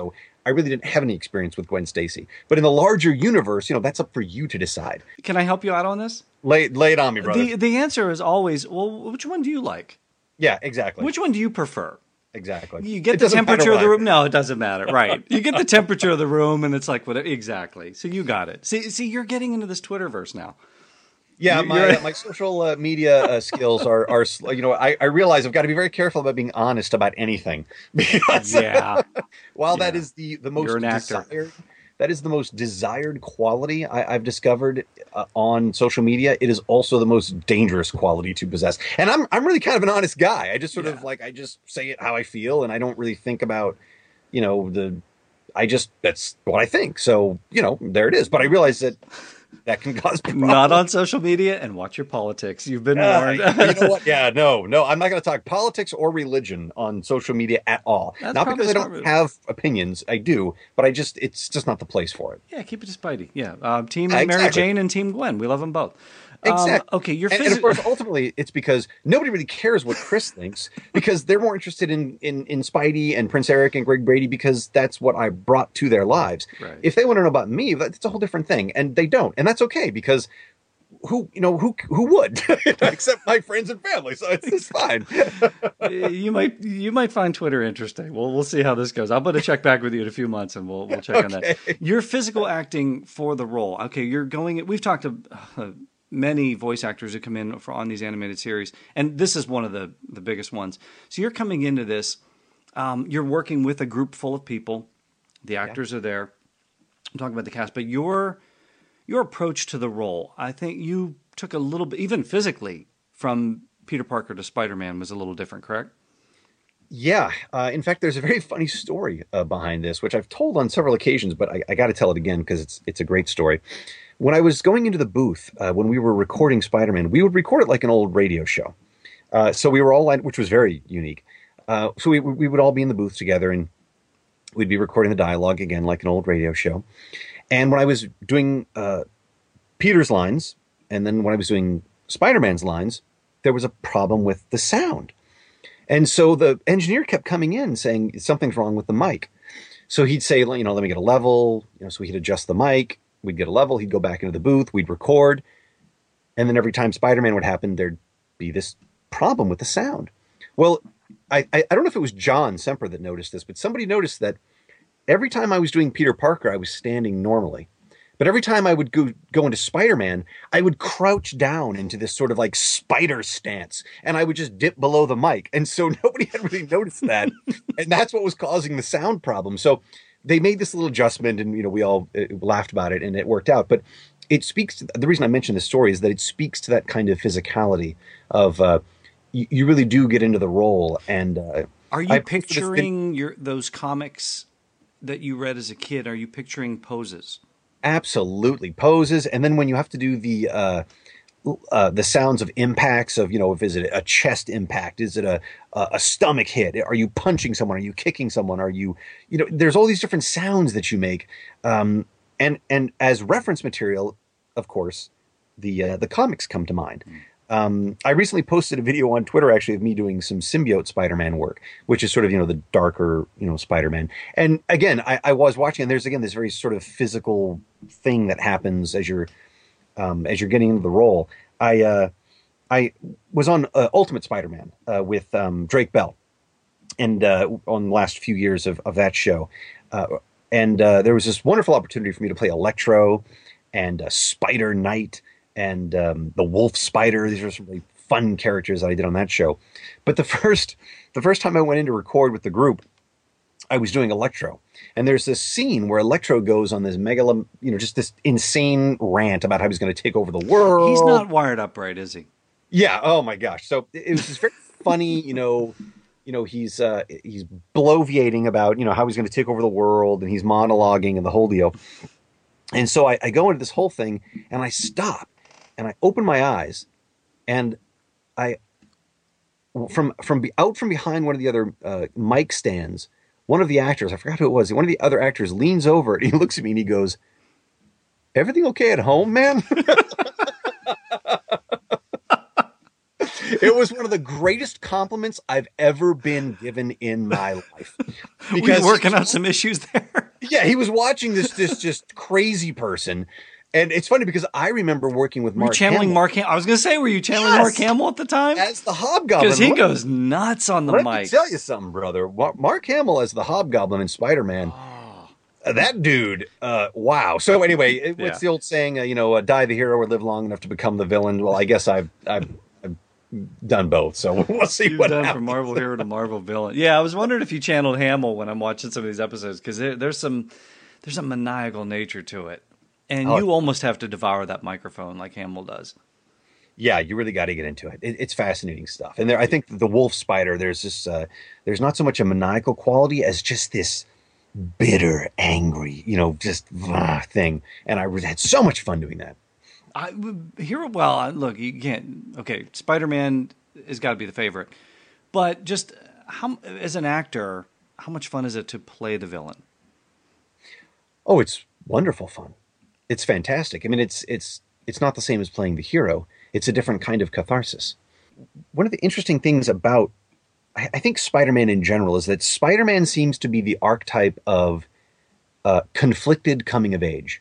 I really didn't have any experience with Gwen Stacy. But in the larger universe, you know, that's up for you to decide. Can I help you out on this? Lay, lay it on me, brother. The, the answer is always, well, which one do you like? Yeah, exactly. Which one do you prefer? Exactly. You get It the doesn't temperature matter of the what I room. No, it doesn't matter. Right. You get the temperature of the room, and it's like, whatever. Exactly. So you got it. See, see, you're getting into this Twitterverse now. Yeah, You're- my you're- uh, my social uh, media uh, skills are are sl- you know I, I realize I've got to be very careful about being honest about anything because Yeah. while that Yeah. is the the most You're an actor. desired that is the most desired quality I, I've discovered uh, on social media, it is also the most dangerous quality to possess. And I'm I'm really kind of an honest guy. I just sort Yeah. of like I just say it how I feel, and I don't really think about you know the I just that's what I think. So you know there it is. But I realize that. That can cause problems. Not on social media, and watch your politics. You've been Uh, warned. you know what? Yeah, no, no. I'm not going to talk politics or religion on social media at all. That's not probably because I smart don't move. have opinions. I do, but I just it's just not the place for it. Yeah, keep it to Spidey. Yeah. Um, team Yeah, Mary exactly. Jane and Team Gwen. We love them both. Um, Exactly. okay, you're and, and of physical. course, ultimately, it's because nobody really cares what Chris thinks because they're more interested in, in in Spidey and Prince Eric and Greg Brady because that's what I brought to their lives. Right. If they want to know about me, that's a whole different thing, and they don't, and that's okay because who you know who who would except my friends and family, so it's, it's fine. you might you might find Twitter interesting. We'll we'll see how this goes. I'll put a check back with you in a few months, and we'll we'll check on that. Okay. Your physical acting for the role. Okay, you're going. We've talked to uh, many voice actors who come in for on these animated series, and this is one of the the biggest ones. So you're coming into this. Um, you're working with a group full of people. The actors are there. I'm talking about the cast, but your your approach to the role, I think you took a little bit, even physically, from Peter Parker to Spider-Man was a little different, correct? Yeah. Uh, in fact, there's a very funny story uh, behind this, which I've told on several occasions, but I, I got to tell it again because it's it's a great story. When I was going into the booth, uh, when we were recording Spider-Man, we would record it like an old radio show. Uh, so we were all lined, which was very unique. Uh, so we we would all be in the booth together, and we'd be recording the dialogue again like an old radio show. And when I was doing uh, Peter's lines, and then when I was doing Spider-Man's lines, there was a problem with the sound. And so the engineer kept coming in saying something's wrong with the mic. So he'd say, you know, let me get a level. You know, so he'd adjust the mic. We'd get a level. He'd go back into the booth. We'd record. And then every time Spider-Man would happen, there'd be this problem with the sound. Well, I, I, I don't know if it was John Semper that noticed this, but somebody noticed that every time I was doing Peter Parker, I was standing normally. But every time I would go, go into Spider-Man, I would crouch down into this sort of like spider stance, and I would just dip below the mic. And so nobody had really noticed that. And that's what was causing the sound problem. So they made this little adjustment, and, you know, we all uh, laughed about it, and it worked out. But it speaks to, the reason I mention this story is that it speaks to that kind of physicality of uh, you, you really do get into the role. And uh, Are you I posted this thing- picturing your those comics that you read as a kid? Are you picturing poses? Absolutely, poses, and then when you have to do the uh, uh, the sounds of impacts of, you know, if is it a chest impact, is it a a a stomach hit? Are you punching someone? Are you kicking someone? Are you, you know, there's all these different sounds that you make, um, and and as reference material, of course, the uh, the comics come to mind. Um, I recently posted a video on Twitter, actually, of me doing some symbiote Spider-Man work, which is sort of, you know, the darker, you know, Spider-Man. And again, I, I was watching, and there's again this very sort of physical thing that happens as you're um, as you're getting into the role. I uh, I was on uh, Ultimate Spider-Man uh, with um, Drake Bell, and uh, on the last few years of of that show, uh, and uh, there was this wonderful opportunity for me to play Electro and uh, Spider Knight and um, the Wolf Spider. These are some really fun characters that I did on that show. But the first, the first time I went in to record with the group, I was doing Electro. And there's this scene where Electro goes on this megalo, you know, just this insane rant about how he's going to take over the world. He's not wired up right, is he? Yeah. Oh my gosh. So it was just very funny, you know, you know, he's, uh, he's bloviating about, you know, how he's going to take over the world, and he's monologuing and the whole deal. And so I, I go into this whole thing, and I stop. And I open my eyes, and I, from from be, out from behind one of the other uh, mic stands, one of the actors, I forgot who it was, one of the other actors leans over and he looks at me and he goes, "Everything okay at home, man?" It was one of the greatest compliments I've ever been given in my life. Were you working out some issues there? Yeah, he was watching this this just crazy person. And it's funny because I remember working with Were you Mark channeling Hamill Mark Hamill? I was going to say, were you channeling Yes. Mark Hamill at the time? as the Hobgoblin. Because he Let- goes nuts on the Let mic. me tell you something, brother. Wa- Mark Hamill as the Hobgoblin in Spider-Man. Oh. Uh, that dude, uh, wow. So anyway, it, Yeah. what's the old saying? Uh, you know, uh, die the hero or live long enough to become the villain. Well, I guess I've I've, I've done both. So we'll see You've what done happens. from Marvel hero to Marvel villain. Yeah, I was wondering if you channeled Hamill when I'm watching some of these episodes because there, there's some there's a maniacal nature to it, and Oh. you almost have to devour that microphone like Hamill does. Yeah, you really got to get into it. it. It's fascinating stuff. And there, I think the wolf spider. There's this. Uh, there's not so much a maniacal quality as just this bitter, angry, you know, just uh, thing. And I re- had so much fun doing that. I here. Well, I- look, you can't. Okay, Spider-Man has got to be the favorite, but just how as an actor, how much fun is it to play the villain? Oh, it's wonderful fun. It's fantastic. I mean, it's it's it's not the same as playing the hero. It's a different kind of catharsis. One of the interesting things about I, I think Spider-Man in general is that Spider-Man seems to be the archetype of uh, conflicted coming of age.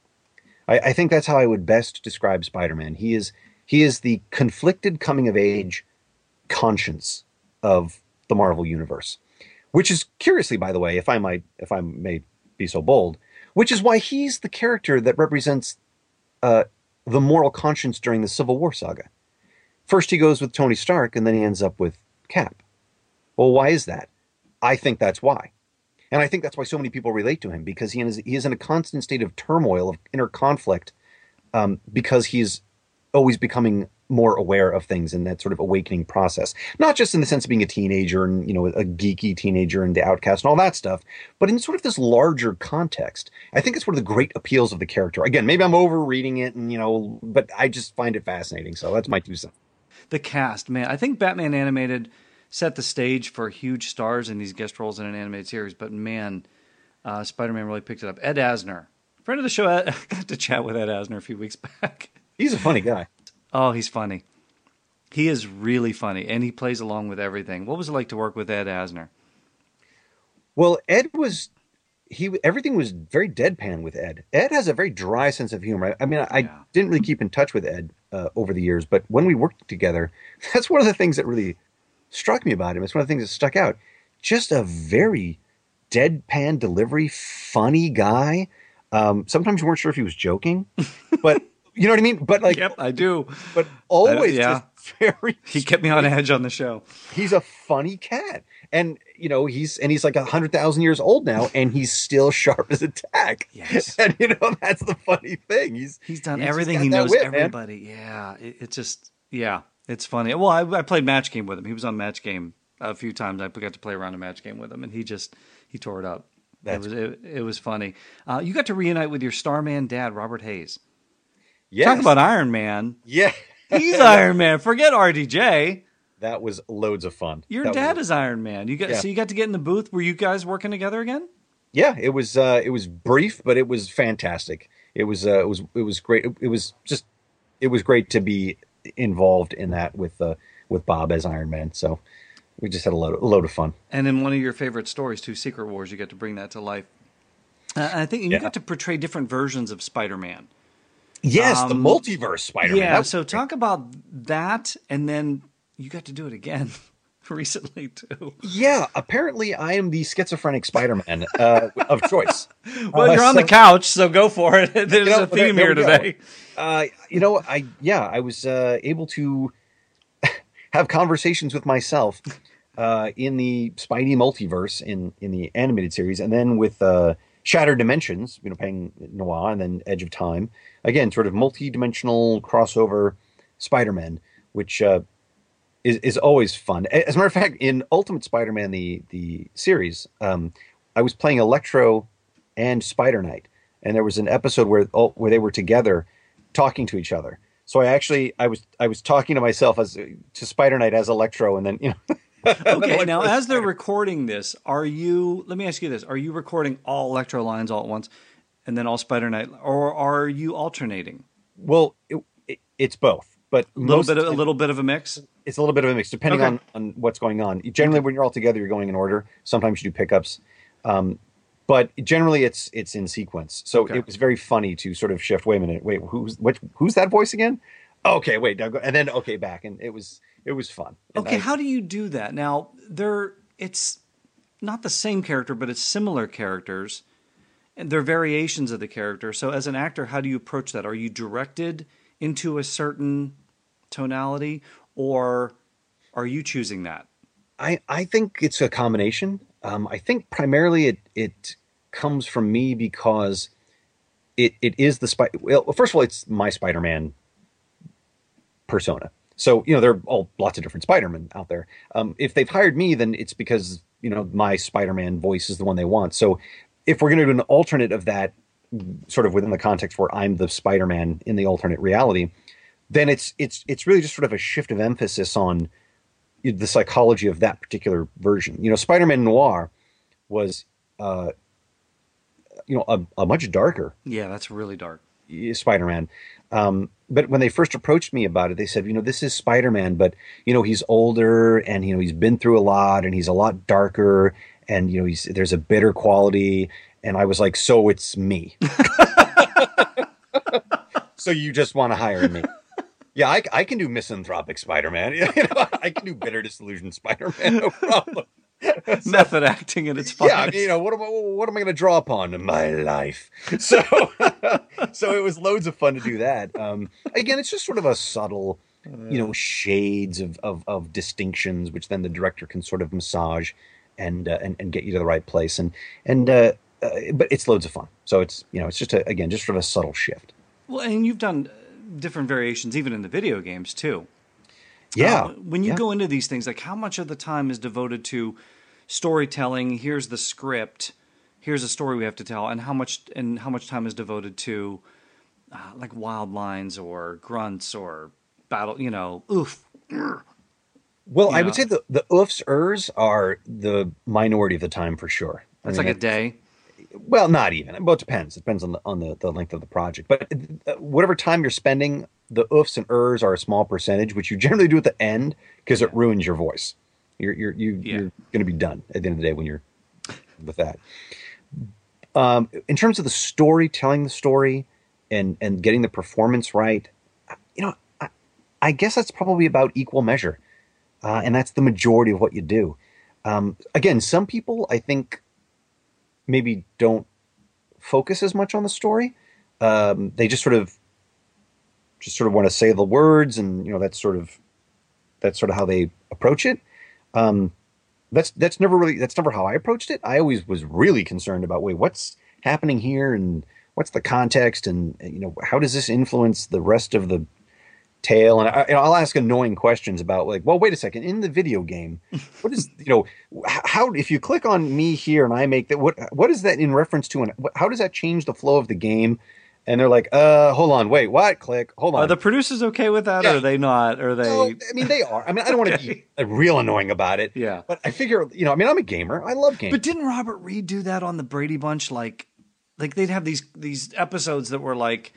I, I think that's how I would best describe Spider-Man. He is he is the conflicted coming of age conscience of the Marvel universe, which is curiously, by the way, if I might, if I may be so bold, which is why he's the character that represents uh, the moral conscience during the Civil War saga. First he goes with Tony Stark, and then he ends up with Cap. Well, why is that? I think that's why. And I think that's why so many people relate to him, because he is, he is in a constant state of turmoil, of inner conflict, um, because he's always becoming more aware of things in that sort of awakening process. Not just in the sense of being a teenager and, you know, a geeky teenager and the outcast and all that stuff, but in sort of this larger context. I think it's one of the great appeals of the character. Again, maybe I'm overreading it and, you know, but I just find it fascinating. So that's my two cents. The cast, man, I think Batman Animated set the stage for huge stars in these guest roles in an animated series, but man, uh, Spider-Man really picked it up. Ed Asner, friend of the show, I got to chat with Ed Asner a few weeks back. He's a funny guy. Oh, he's funny. He is really funny, and he plays along with everything. What was it like to work with Ed Asner? Well, Ed was he. Everything was very deadpan with Ed. Ed has a very dry sense of humor. I, I mean, I, I Yeah. didn't really keep in touch with Ed uh, over the years, but when we worked together, that's one of the things that really struck me about him. It's one of the things that stuck out. Just a very deadpan delivery, funny guy. Um, sometimes you weren't sure if he was joking, but you know what I mean. But like, Yep, I do. but always yeah. just very. He kept me on edge on the show. He's a funny cat, and you know he's and he's like a hundred thousand years old now, and he's still sharp as a tack. Yes. And you know that's the funny thing. He's He's done just everything. got He that knows wit, man. everybody. Yeah, it, it's just yeah, it's funny. Well, I, I played Match Game with him. He was on Match Game a few times. I got to play around a Match Game with him, and he just he tore it up. That's it was it, it was funny. Uh, you got to reunite with your Starman dad, Robert Hayes. Yes. Talk about Iron Man. yeah. He's Iron Man. Forget R D J. That was loads of fun. Your That dad was, is Iron Man. You got Yeah. so you got to get in the booth. Were you guys working together again? yeah. It was uh, it was brief, but it was fantastic. It was uh, it was it was great. It, it was just it was great to be involved in that with uh, with Bob as Iron Man. So we just had a load, a load of fun. And in one of your favorite stories, too, Secret Wars, you got to bring that to life. Uh, I think and you Yeah. got to portray different versions of Spider-Man. Yes, the Um, multiverse Spider-Man. Yeah, That was so great. talk about that, and then you got to do it again recently too. Yeah, apparently I am the schizophrenic Spider-Man uh, of choice. Well, Uh, you're on so- the couch, so go for it. There's You know, a there- theme there here we go. today. Uh, you know, I yeah, I was uh, able to have conversations with myself uh, in the Spidey multiverse in in the animated series, and then with uh, Shattered Dimensions, you know, playing Noir, and then Edge of Time. Again, sort of multi-dimensional crossover Spider-Man, which uh, is is always fun. As a matter of fact, in Ultimate Spider-Man, the the series, um, I was playing Electro and Spider Knight, and there was an episode where oh, where they were together talking to each other. So I actually I was I was talking to myself as to Spider Knight as Electro, and then you know. Okay, now as they're recording this, are you? Let me ask you this: are you recording all Electro lines all at once, and then all Spider Knight, or are you alternating? Well, it, it, it's both, but A little most bit, of, a time little bit of a mix. it's a little bit of a mix depending Okay. on, on what's going on. Generally, when you're all together, you're going in order. Sometimes you do pickups. Um, but generally it's it's in sequence. So Okay. it was very funny to sort of shift. Wait a minute, wait, who's what? Who's that voice again? Okay, wait, now go, and then okay, back, and it was it was fun. And Okay, I- how do you do that? Now, there it's not the same character, but it's similar characters, and they're variations of the character. So, as an actor, how do you approach that? Are you directed into a certain tonality, or are you choosing that? I, I think it's a combination. Um, I think primarily it it comes from me because it it is the Spider. Well, first of all, it's my Spider-Man persona. So you know there are all lots of different Spider-Men out there. Um, if they've hired me, then it's because you know my Spider-Man voice is the one they want. So if we're going to do an alternate of that, sort of within the context where I'm the Spider-Man in the alternate reality, then it's it's it's really just sort of a shift of emphasis on the psychology of that particular version. You know, Spider-Man Noir was, uh, you know, a, a much darker Yeah, that's really dark. Spider-Man. Um, but when they first approached me about it, they said, you know, this is Spider-Man, but, you know, he's older and, you know, he's been through a lot and he's a lot darker and, you know, he's, there's a bitter quality. And I was like, so it's me. So you just want to hire me. Yeah, I, I can do misanthropic Spider-Man. You know, I can do bitter, disillusioned Spider-Man. No problem. Method acting at its finest. Yeah, I mean, you know, what am I, what am I going to draw upon in my life? So, so it was loads of fun to do that. Um, again, it's just sort of a subtle, you know, shades of, of, of distinctions, which then the director can sort of massage and uh, and, and get you to the right place. And and uh, uh, but it's loads of fun. So it's you know, it's just a, again, just sort of a subtle shift. Well, and you've done different variations even in the video games too. Yeah. Uh, when you yeah. go into these things, like how much of the time is devoted to storytelling? Here's the script. Here's a story we have to tell, and how much and how much time is devoted to uh, like wild lines or grunts or battle? You know, oof. Well, I Yeah. would say the the oofs ers are the minority of the time for sure. I That's mean, like a day. Well, not even. Well, it depends. It depends on the on the, the length of the project. But uh, whatever time you're spending, the oofs and ers are a small percentage, which you generally do at the end because it ruins your voice. You're you're you, Yeah. you're going to be done at the end of the day when you're with that. Um, in terms of the story, telling the story, and and getting the performance right, you know, I, I guess that's probably about equal measure, uh, and that's the majority of what you do. Um, again, some people I think maybe don't focus as much on the story. Um, they just sort of just sort of want to say the words, and you know that's sort of that's sort of how they approach it. Um, that's that's never really that's never how I approached it. I always was really concerned about wait, what's happening here, and what's the context, and you know how does this influence the rest of the tale? And I, you know, I'll ask annoying questions about like, well, wait a second, in the video game, what is you know how if you click on me here and I make that what what is that in reference to, and how does that change the flow of the game? And they're like, uh, hold on, wait, what? Click, hold on. Are the producers okay with that, Yeah. or are they not? Are they? No, I mean, they are. I mean, I don't want to be uh, real annoying about it. Yeah. But I figure, you know, I mean, I'm a gamer. I love games. But didn't Robert Reed do that on the Brady Bunch? Like, like they'd have these these episodes that were like,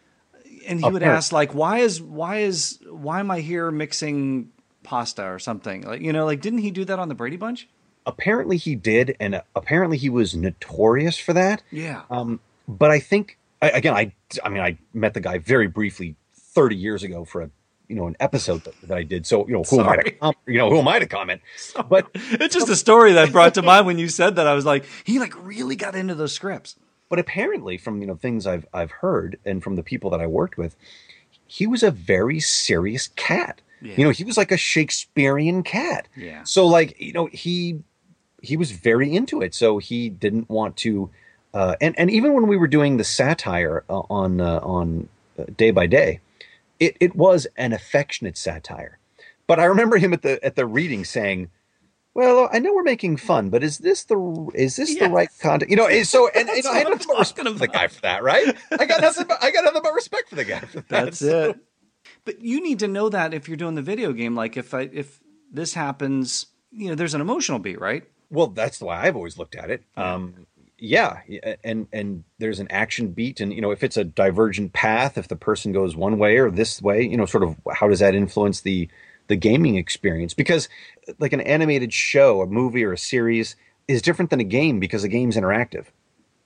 and he would Apparent. ask like, why is why is why am I here mixing pasta or something? Like, you know, like didn't he do that on the Brady Bunch? Apparently he did, and uh, apparently he was notorious for that. Yeah. Um, but I think, I, again, I, I mean, I met the guy very briefly thirty years ago for a, you know, an episode that, that I did. So, you know, who am I to, Sorry. com- you know, who am I to comment? But It's just a story that brought to mind when you said that. I was like, he like really got into those scripts. But apparently, from you know things I've I've heard and from the people that I worked with, he was a very serious cat. Yeah. You know, he was like a Shakespearean cat. Yeah. So like you know he he was very into it. So he didn't want to, uh, and and even when we were doing the satire uh, on uh, on uh, Day by Day, it it was an affectionate satire. But I remember him at the at the reading saying, well, I know we're making fun, but is this the is this the Yes. right content? You know, and so and, and That's I had what I'm nothing but respect talking for the guy for that, right? I got nothing. But, I got nothing but respect for the guy for that. That's So- it. But you need to know that if you're doing the video game, like if I if this happens, you know, there's an emotional beat, right? Well, that's the way I've always looked at it. Um, yeah, and and there's an action beat, and you know, if it's a divergent path, if the person goes one way or this way, you know, sort of how does that influence the the gaming experience? Because like an animated show, a movie, or a series is different than a game because a game's interactive.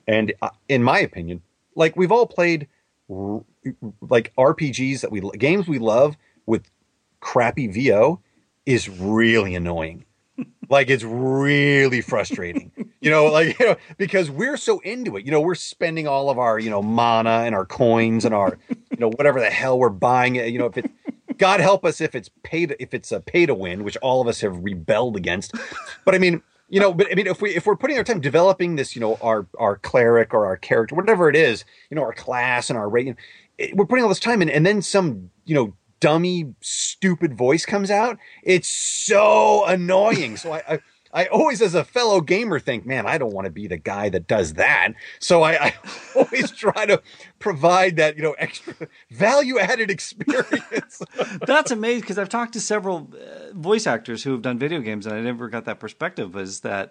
And uh, in my opinion, like we've all played r- like R P Gs that we games we love with crappy V O is really annoying. Like it's really frustrating, you know, like, you know, because we're so into it, you know, we're spending all of our, you know, mana and our coins and our, you know, whatever the hell we're buying, you know, if it's, God help us if it's pay to, if it's a pay to win, which all of us have rebelled against. But I mean, you know, but I mean, if we, if we're putting our time developing this, you know, our, our cleric or our character, whatever it is, you know, our class and our rate, you know, we're putting all this time in, and then some, you know, dummy, stupid voice comes out. It's so annoying. So I, I, I always, as a fellow gamer, think, man, I don't want to be the guy that does that. So I, I always try to provide that, you know, extra value-added experience. That's amazing, because I've talked to several uh, voice actors who have done video games, and I never got that perspective. Is that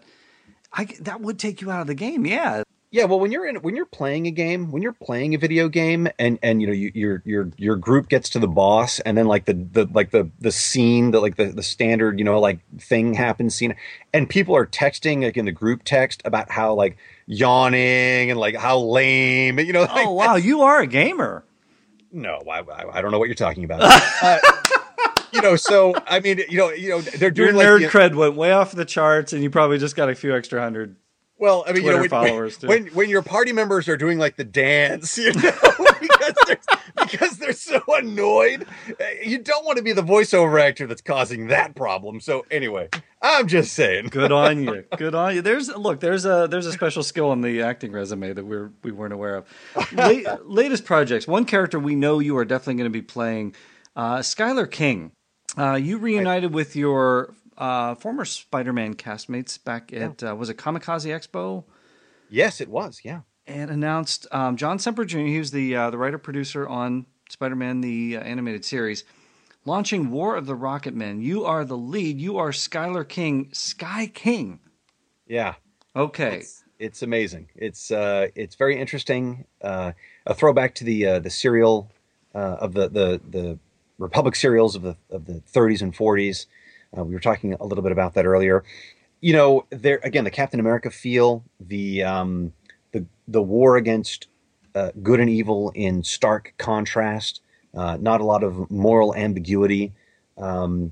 I that would take you out of the game? Yeah. Yeah, well, when you're in, when you're playing a game, when you're playing a video game, and and you know you, your your your group gets to the boss, and then like the, the like the the scene, the like the, the standard, you know, like thing happens scene, and people are texting like in the group text about how like yawning and like how lame, you know. Like, oh wow, you are a gamer. No, I I, I don't know what you're talking about. uh, you know, so I mean, you know, you know, they're doing your nerd like, cred went way off the charts, and you probably just got a few extra hundred. Well, I mean, Twitter you know, when, followers when, when when your party members are doing like the dance, you know, because they're because they're so annoyed, you don't want to be the voiceover actor that's causing that problem. So anyway, I'm just saying. Good on you. Good on you. There's look. There's a there's a special skill in the acting resume that we're we weren't aware of. La- latest projects. One character we know you are definitely going to be playing, uh, Skylar King. Uh, you reunited I, with your. Uh, former Spider-Man castmates back at, yeah. uh, was it Kamikaze Expo? Yes, it was, yeah. And announced um, John Semper Junior, he was the uh, the writer-producer on Spider-Man, the uh, animated series, launching War of the Rocket Men. You are the lead. You are Skylar King, Sky King. Yeah. Okay. It's, it's amazing. It's uh, it's very interesting. Uh, a throwback to the uh, the serial uh, of the, the, the Republic serials of the of the thirties and forties. Uh, we were talking a little bit about that earlier. You know, there again, the Captain America feel, the um, the the war against uh, good and evil in stark contrast. Uh, not a lot of moral ambiguity, um,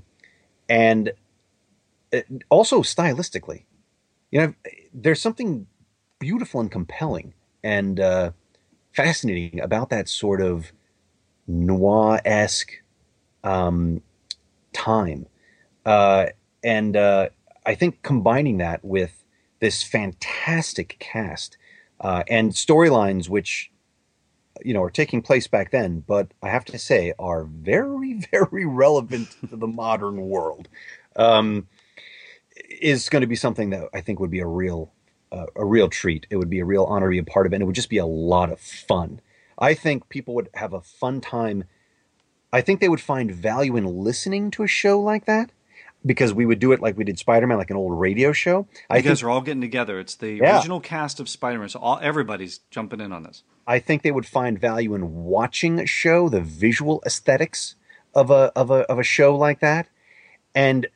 and it, also stylistically, you know, there's something beautiful and compelling and uh, fascinating about that sort of noir-esque um, time. Uh, and uh, I think combining that with this fantastic cast uh, and storylines, which, you know, are taking place back then, but I have to say are very, very relevant to the modern world, um, is going to be something that I think would be a real, uh, a real treat. It would be a real honor to be a part of it, and it would just be a lot of fun. I think people would have a fun time. I think they would find value in listening to a show like that, because we would do it like we did Spider-Man, like an old radio show. You I guys think, are all getting together. It's the yeah. original cast of Spider-Man, so all, everybody's jumping in on this. I think they would find value in watching a show, the visual aesthetics of a of a of a show like that, and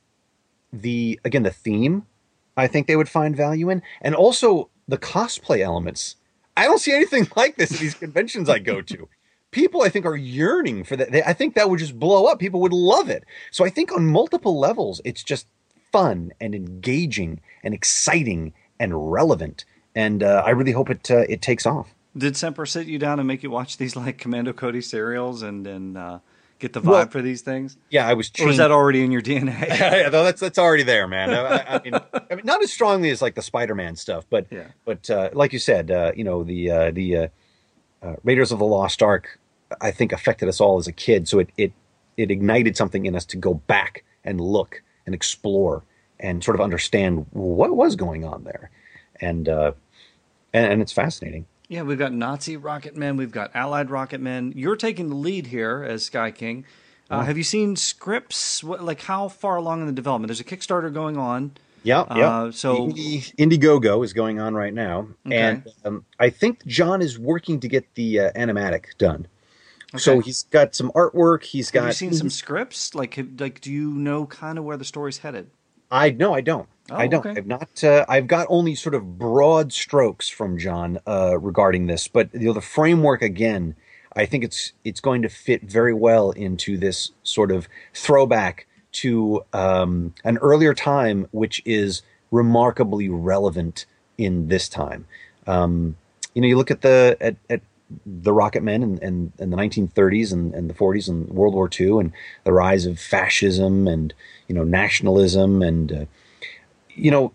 the again the theme. I think they would find value in, and also the cosplay elements. I don't see anything like this at these conventions I go to. People, I think, are yearning for that. They, I think that would just blow up. People would love it. So I think on multiple levels, it's just fun and engaging and exciting and relevant. And uh, I really hope it uh, it takes off. Did Semper sit you down and make you watch these like Commando Cody serials and and uh, get the vibe well, for these things? Yeah, I was. Or was that already in your D N A? Yeah, no, that's that's already there, man. I, I, mean, I mean, not as strongly as like the Spider-Man stuff, but yeah. but uh, like you said, uh, you know, the uh, the uh, uh, Raiders of the Lost Ark, I think, affected us all as a kid. So it it it ignited something in us to go back and look and explore and sort of understand what was going on there, and uh, and, and it's fascinating. Yeah, we've got Nazi rocket men, we've got Allied rocket men. You're taking the lead here as Sky King. Uh, oh. Have you seen scripts? What, like how far along in the development? There's a Kickstarter going on. Yeah, yeah. Uh, so Indie, Indiegogo is going on right now, okay. and um, I think John is working to get the uh, animatic done. Okay. So he's got some artwork. He's got. Have you seen some scripts? Like, like, do you know kind of where the story's headed? I no, I don't. Oh, I don't. okay. I've not. Uh, I've got only sort of broad strokes from John uh, regarding this, but you know, the framework again. I think it's it's going to fit very well into this sort of throwback to um, an earlier time, which is remarkably relevant in this time. Um, you know, you look at the at, at the Rocket Men in, in, in the nineteen thirties and, and the forties and World War Two, and the rise of fascism and you know nationalism, and uh, you know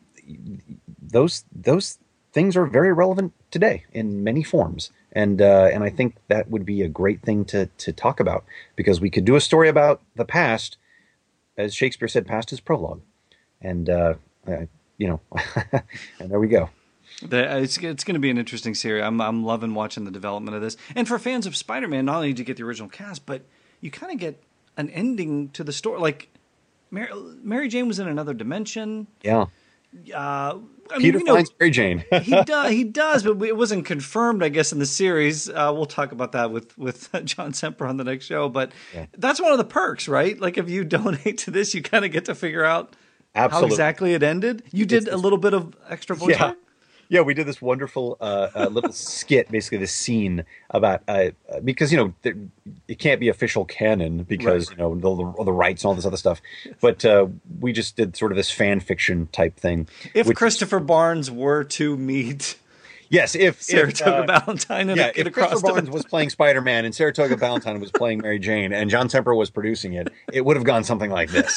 those those things are very relevant today in many forms. And uh, and I think that would be a great thing to to talk about, because we could do a story about the past, as Shakespeare said, past is prologue, and uh, I, you know, and there we go. The, it's it's going to be an interesting series. I'm I'm loving watching the development of this. And for fans of Spider-Man, not only did you get the original cast, but you kind of get an ending to the story. Like Mary, Mary Jane was in another dimension. Yeah. Uh, I Peter mean, we know, finds Mary Jane. he does, he does, but it wasn't confirmed, I guess, in the series. Uh, we'll talk about that with with John Semper on the next show. But Yeah. that's one of the perks, right? Like if you donate to this, you kind of get to figure out Absolutely. how exactly it ended. You did It's- a little bit of extra voice Yeah. work? Yeah, we did this wonderful uh, uh, little skit, basically this scene about uh, because you know there, it can't be official canon because Right. you know the, the, the rights and all this other stuff. But uh, we just did sort of this fan fiction type thing. If which- Christopher Barnes were to meet yes, if Saratoga if, uh, Valentine and yeah, a kid if across Christopher the Barnes was playing Spider-Man and Saratoga Valentine was playing Mary Jane and John Semper was producing it, it would have gone something like this.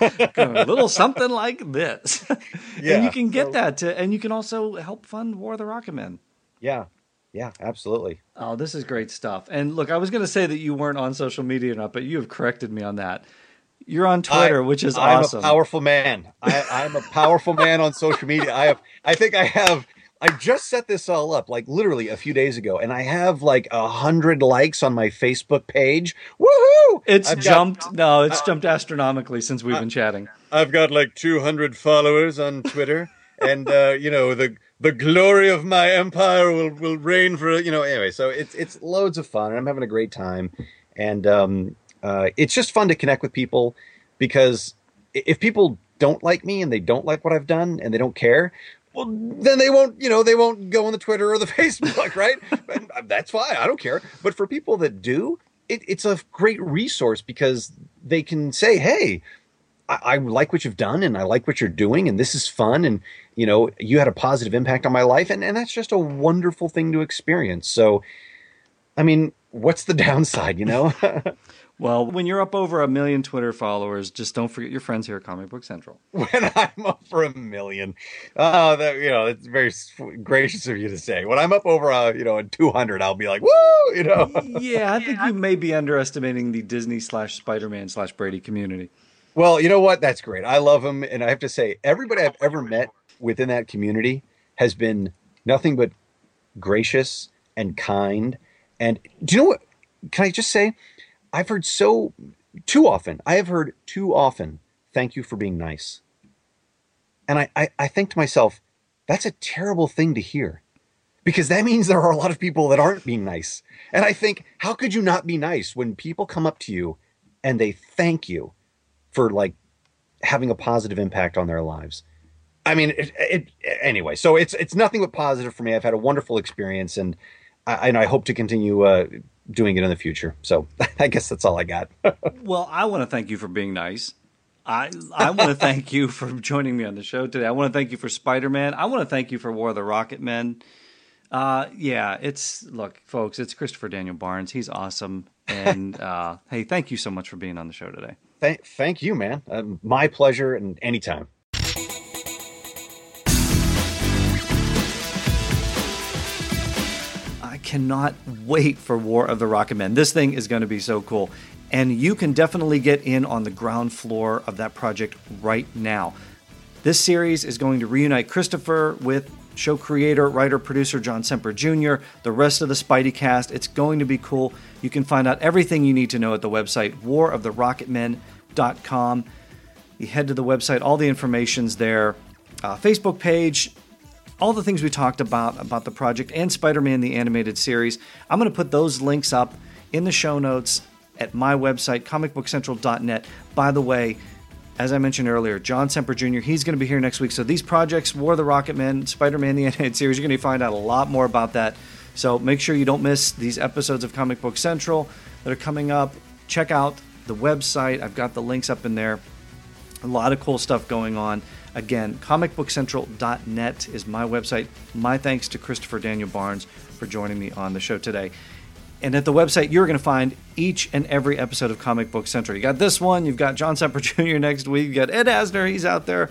a little something like this. Yeah, and you can get so- that to, and you can also help fund War of the Rocket Men. Yeah, yeah, absolutely. Oh, this is great stuff. And look, I was going to say that you weren't on social media or not, but you have corrected me on that. You're on Twitter, I- which is I'm awesome. a powerful man. I, I'm a powerful man on social media. I have. I think I have. I just set this all up, like literally a few days ago, and I have like a hundred likes on my Facebook page. Woohoo! It's I've got- jumped. no, it's jumped astronomically since we've been chatting. I've got like two hundred followers on Twitter, and uh, you know the the glory of my empire will, will reign for you know. Anyway, so it's it's loads of fun, and I'm having a great time, and um, uh, it's just fun to connect with people, because i- if people don't like me and they don't like what I've done and they don't care, well, then they won't, you know, they won't go on the Twitter or the Facebook, right? And that's fine. I don't care. But for people that do, it, it's a great resource, because they can say, hey, I, I like what you've done and I like what you're doing and this is fun. And, you know, you had a positive impact on my life. And, and that's just a wonderful thing to experience. So, I mean, what's the downside, you know? Well, when you're up over a million Twitter followers, just don't forget your friends here at Comic Book Central. When I'm up for a million, oh, that you know, it's very s- gracious of you to say. When I'm up over a, you know, a two hundred, I'll be like, woo, you know. Yeah, I think you may be underestimating the Disney slash Spider-Man slash Brady community. Well, you know what? That's great. I love them, and I have to say, everybody I've ever met within that community has been nothing but gracious and kind. And do you know what? Can I just say, I've heard so too often. I have heard too often. Thank you for being nice. And I, I, I think to myself, that's a terrible thing to hear, because that means there are a lot of people that aren't being nice. And I think, how could you not be nice when people come up to you and they thank you for like having a positive impact on their lives? I mean, it, it anyway. So it's it's nothing but positive for me. I've had a wonderful experience, and I, and I hope to continue uh, doing it in the future. So I guess that's all I got. Well, I want to thank you for being nice. I I want to thank you for joining me on the show today. I want to thank you for Spider-Man. I want to thank you for War of the Rocket Men. Uh, yeah, it's look, folks, it's Christopher Daniel Barnes. He's awesome. And uh, hey, thank you so much for being on the show today. Thank, thank you, man. Um, my pleasure, and anytime. I cannot wait for War of the Rocket Men. This thing is going to be so cool. And you can definitely get in on the ground floor of that project right now. This series is going to reunite Christopher with show creator, writer, producer John Semper Junior, the rest of the Spidey cast. It's going to be cool. You can find out everything you need to know at the website war of the rocket men dot com. You head to the website, all the information's there. Uh, Facebook page, all the things we talked about, about the project and Spider-Man the Animated Series. I'm going to put those links up in the show notes at my website, comic book central dot net. By the way, as I mentioned earlier, John Semper Junior, he's going to be here next week. So these projects, War of the Rocketmen, Spider-Man the Animated Series, you're going to find out a lot more about that. So make sure you don't miss these episodes of Comic Book Central that are coming up. Check out the website. I've got the links up in there. A lot of cool stuff going on. Again, comic book central dot net is my website. My thanks to Christopher Daniel Barnes for joining me on the show today. And at the website, you're going to find each and every episode of Comic Book Central. You got this one. You've got John Semper Junior next week. You got Ed Asner. He's out there.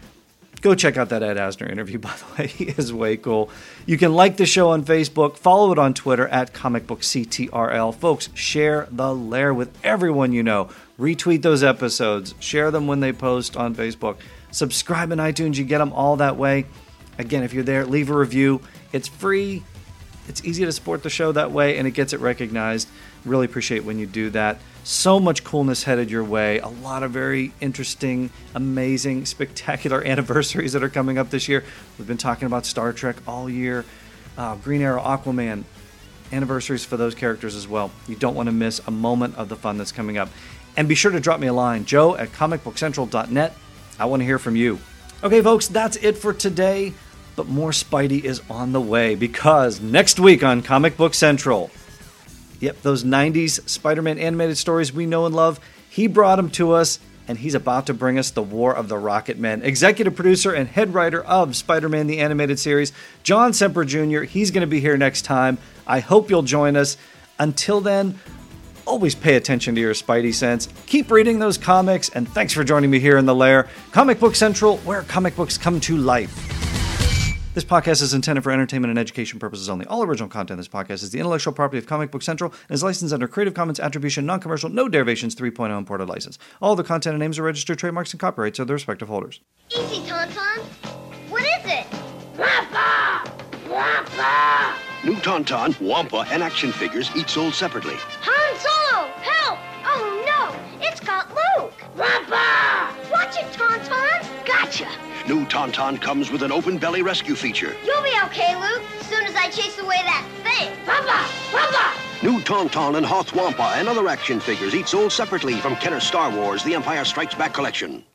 Go check out that Ed Asner interview, by the way. He is way cool. You can like the show on Facebook. Follow it on Twitter at Comic Book C T R L. Folks, share the lair with everyone you know. Retweet those episodes. Share them when they post on Facebook. Subscribe in iTunes. You get them all that way. Again, if you're there, leave a review. It's free. It's easy to support the show that way, and it gets it recognized. Really appreciate when you do that. So much coolness headed your way. A lot of very interesting, amazing, spectacular anniversaries that are coming up this year. We've been talking about Star Trek all year. Uh, Green Arrow, Aquaman, anniversaries for those characters as well. You don't want to miss a moment of the fun that's coming up. And be sure to drop me a line, joe at comic book central dot net. I want to hear from you. Okay, folks, that's it for today. But more Spidey is on the way, because next week on Comic Book Central, yep, those nineties Spider-Man animated stories we know and love, he brought them to us, and he's about to bring us the War of the Rocketmen. Executive producer and head writer of Spider-Man the Animated Series, John Semper Junior He's going to be here next time. I hope you'll join us. Until then, always pay attention to your Spidey sense. Keep reading those comics, and thanks for joining me here in the lair. Comic Book Central, where comic books come to life. This podcast is intended for entertainment and education purposes only. All original content in this podcast is the intellectual property of Comic Book Central and is licensed under Creative Commons Attribution, Non-Commercial, No Derivations three point oh imported license. All the content and names are registered trademarks and copyrights of their respective holders. Easy, Tauntaun. What is it? Wampa! Wampa! New Tauntaun, Wampa, and action figures, each sold separately. Han Solo! Help! Oh no! It's got Luke! Wampa! Watch it, Tauntaun! Gotcha! New Tauntaun comes with an open belly rescue feature. You'll be okay, Luke, as soon as I chase away that thing. Wampa! Wampa! New Tauntaun and Hoth Wampa and other action figures, each sold separately from Kenner Star Wars, The Empire Strikes Back collection.